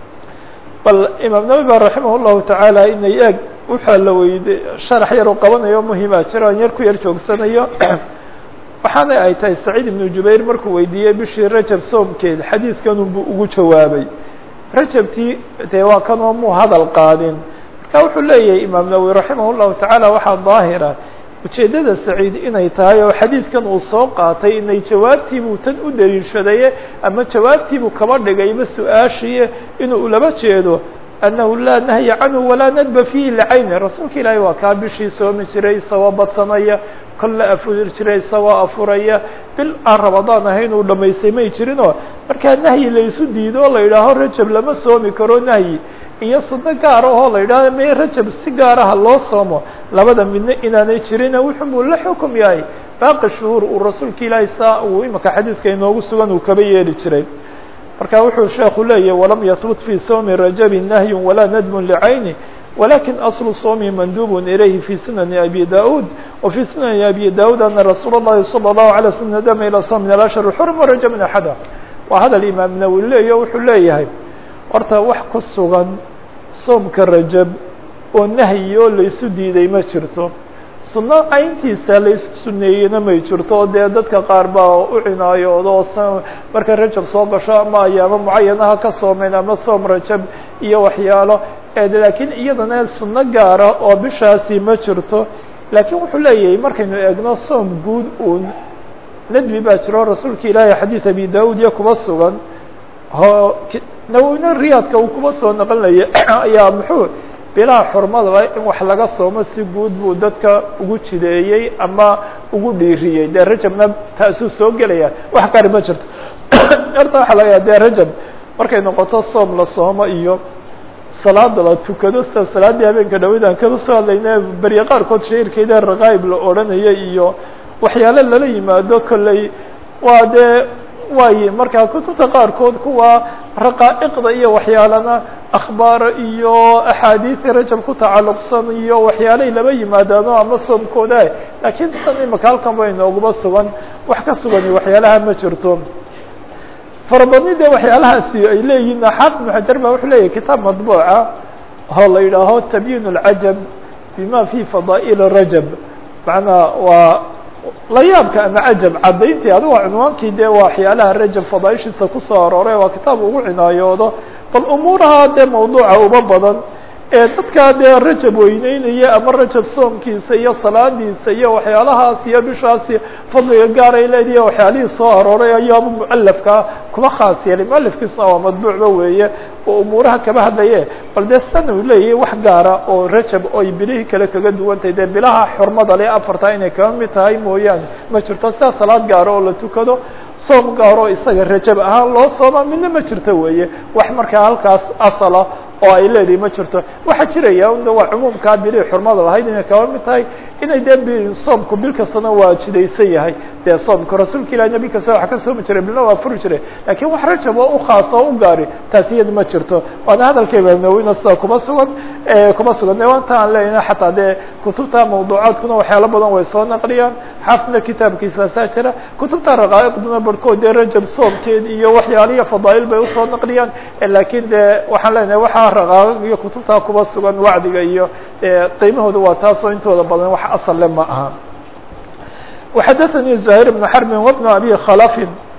bal imaam نawwi ba رaحimه الlahu taعaalى inay eeg waxaa la weyday شharx yar u qabanayo muhima jiro an yar ku yar joogsanayo waxaana ay tahay سacيid iبnu jubayr markuu weydiiyey bishii rajab soomkeed xadiidkanunbuu ugu jawaabay rajabtii dee waa kanoo muu hadal qaadin marka wuxuu leeyahay imaam nawowi raximah الlahu taعaalى waxaa daahira ujeeddada saciid inay tahay oo xadiidkan uu soo qaatay inay jawaabtiibuu tan u daliishadaye ama jawaabtiibuu kaba dhigayba su-aashiye inuu laba jeedo أنه لا نهي عنه ولا ندب فيه لcayne rasuulka ilaahay waa kaa bishii soomi jiray isagoo badsanaya kolle afuri jiray isagoo afuraya bil aan رamadaan ahayn uu dhamaystay may jirinoo markaa nahyi laysu diido oo la yidhaaho rajab lama soomi karo nahyi iyo suno gaar ahoo la yidhahdo me rajab si gaaraha loo soomo labada midna inaanay jirin wuxuu la xukum yahay baaqi shuhuur uu rasuulka ilaahay saa uu imaka xadiidka inoogu sugan uu kaba yeeli jiray marka wuxuu sheeku leeyahy وlam yثبت في sوم رaجب نهي ولا ندب لcayنه ولكن أصل صوم مندوب إليه في سنن أبي داود وفي سنن أبي داود أن رsuuل اللhi صلى الله عليه وسلم ندم إلى صوم من الأشهر الحرم ورجب من أحدها waa hadal imaam nawwi leeya wuxuu leeyahay horta wax ku sugan soomka rajab oo nahyi oo laysu diiday ma jirto sunno cayntiisa laysu suneeyena may jirto dee dadka qaar baa u cinaayoodo marka rajab soo gasho ama ayaamo mucayanaha ka soomeen ama soom rajab iyo waxyaalo laakiin iyadana sunno gaara oo bishaasi ma jirto laakiin wuxuu leeyahay markaynu eegno soom guud uun nadbi baa jiro rasuulka ilaahay xadiid abi daud iyo kuba sugan nawowina riyaadka uu kuba soo naqlinaya ayaa muxuu bilaha xurmadaba in wax laga soomo si guud buu dadka ugu jideeyey ama ugu dhiiriyey dee rajabna taasuu soo gelaya wax kari ma jirto horta waxaa laga yaha dee rajab markay noqoto soom la soomo iyo salaada la tukado sida salaadii habeenka dhawidaan kada soo hadlayna berye qaarkood shairkeeda raqaayib la odhanaya iyo waxyaalo lala yimaado kolley waa dee waaye markaa kutubta qaarkood kuwa raqaa'iqda iyo waxyaalana akhbaaro iyo axaadiisi rajab ku tacalluqsan iyo waxyaalay laba yimaadaano ama soomkooda laakiin tan imaka halkan ba inooguba sugan wax ka sugani waxyaalaha ma jirto farabadni dee waxyaalahaasi ay leeyihiin xaafid ibn xajar baa wuxuu leeyahy kitaab madbuuca oo la yidhaaho tabyin اlcajab bima fi fadaa'il rajab macnaa waa la yaabka ama cajab caddayntii adigo cunwaankii dee waa waxyaalaha rajab fadaaishiisa kusoo arooray waa kitaab ugu cinaayoodo bal umuuraha dee mawduuca uba badan ee dadka dee rajab weyneynaya ama rajab soomkiisa iyo salaadiisa iyo waxyaalahaas iyo bishaasi fadliga gaaray leedihi waxyaalihii soo arooray ayaaba mualafka kuma khaas yeelay mualafkiisuna waa madbuucba weeye oo umuuraha kaba hadlaye bal dee sana uu leeyahay wax gaara oo rajab oy bilihii kale kaga duwantahay dee bilaha xurmada le afarta inay kaba mid tahay mooyaane ma jirto sidaa salaad gaaro oo la tukado soom gaaro isaga rajab ahaan loo sooma midna ma jirto weeye wax markaa halkaas asala oo ay leedahay ma jirto waxaa jiraya un waa cumuumkaa bilihii xurmada lahayd inay kaba mid tahay inay dee soomku bil kastana waa jidaysan yahay dee soomka rasuulka ilahina bil kasta waxa ka soomi jiray bilna waa furi jiray lakin wax rajab oo ukhaas oo u gaari taasi iyada ma jirto waana hadalka imaam nawowina sida kuma sugan waanta aan leeyna xataa dee kutubta mawduucaadkuna waxyaalo badan way soo naqliyaan xaafidna kitaabkiisaasaa jira kutubta raqaa'iqduna barhkood dee rajab soomkeed iyo waxyaaliya fadaa'il bay usoo naqliyaan lakin dee waxaan leenahay waxaa raqaa'iq iyo kutubtaa kuba sugan wacdiga iyo qiimahooda waa taasoo intooda badan wax asal le ma aha وxdثnي زهير بن حرب وبن أbي khلف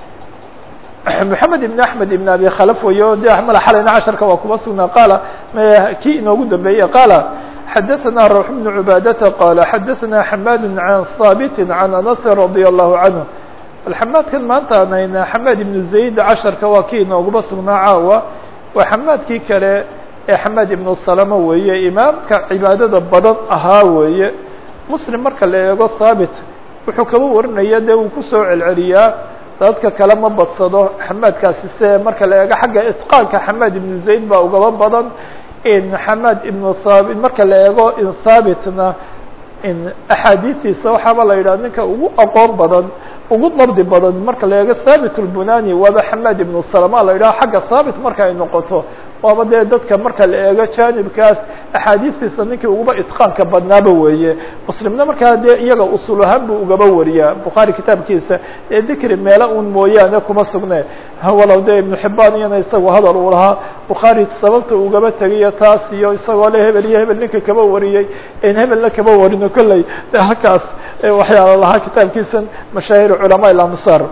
محمد بن أحمد بن أbي khلف wey de ml xalayna caشhaرka waa kuba sugnaa qاaل kii inoogu dambeeyey qاaل xdثnا روح بن عباadة qاaل xdثnا حماd عن ثابت عن أنس رضي الله عنه xmاadkan maanta anayna حماd بن زaيد caشhaرka waa kii inooguba sugnaa caawa waa xماadkii kale ee حماd بن سلمة weeye imaamka cibaadada badan ahaa weeye msلم marka la eego ثابت wuxuu kaba warinaya dee uu kusoo celceliyaa dadka kale ma badsado xamaadkaasi se marka la eego xagga itqaanka xamaad ibnu zayd baa ugaba badan in xamaad ibnu thaabit marka la eego in thaabitna in axaadiistiisa waxaaba la yidhaha ninka ugu aqoon badan ugu dabdi badan marka la eego thaabit اlbunani waaba xamaad ibnu salama la yidhaha xagga thaabit marka ay noqoto waaba dee dadka marka la eego janibkaas axaadiistiisa ninkii uguba itqaanka badnaaba weeye muslimna markaa dee iyaga usul ahaan buu ugaba wariyaa bukhaari kitaabkiisa ee dikri meelo un mooyaane kuma sugne walow dee ibnu xibaan iyana isagu hadal uu lahaa bukhaari sababta ugaba tegiyo taas iyo isagoo le hebel iyo hebel ninka kaba wariyey in hebelna kaba warino kolley de halkaas waxyaala lahaa kitaabkiisan mashaahir culamaa ilamsaar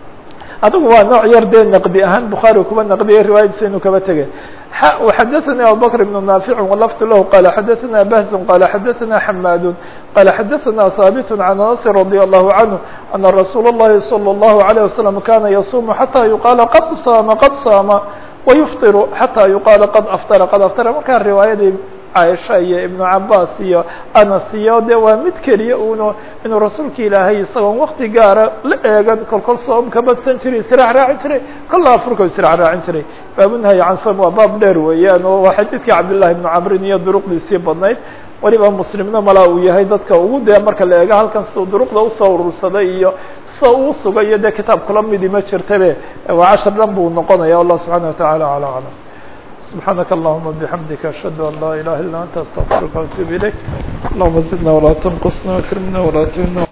adigu waa nooc yar dee naqdi ahaan bukhaari kuba naqdiyay riwaayadiisa inuu kaba tegay وxdثnي abubكر بن نافع ولفظ lh qال xdثnا بهز qال xdثnا حmاd qال xdثnا ثابت عن أنس رضي الله عنه أن رsuuل اللhi صلى الله عليه وسلم kاna يصuم حتى يuqاaل qad صاm ويfطر حتى يuqاaل qad أfطر markaa riwaayadii caaisha iyo ibnu cabaas iyo anas iyo de waa mid keliya uno inuu rasuulka ilaahay isagoon wakti gaara la eegan kolkol soom ka badsan jiray israax raacin jiray kolla afurka israax raacin jiray baabunahyi can soom waa baab dheer weeyaan oo waa xadiidkii cabdillahi ibnu camrin iyo duruqdiisii badnayd weliba muslimna malaa uu yahay dadka ugu dee marka la eego halkan si duruqda usoo urursaday iyo sida uu sugay iyo dee kitaab kula midi ma jirtabe waa cashar dhan buu noqonaya allah subxaana wataعala alى aclam سبحانك اللهم بحمدك أشهد أن لا إله إلا أنت أستغفرك وأتوب إليك اللهم زدنا ولا تنقصنا وأكرمنا ولا تهنا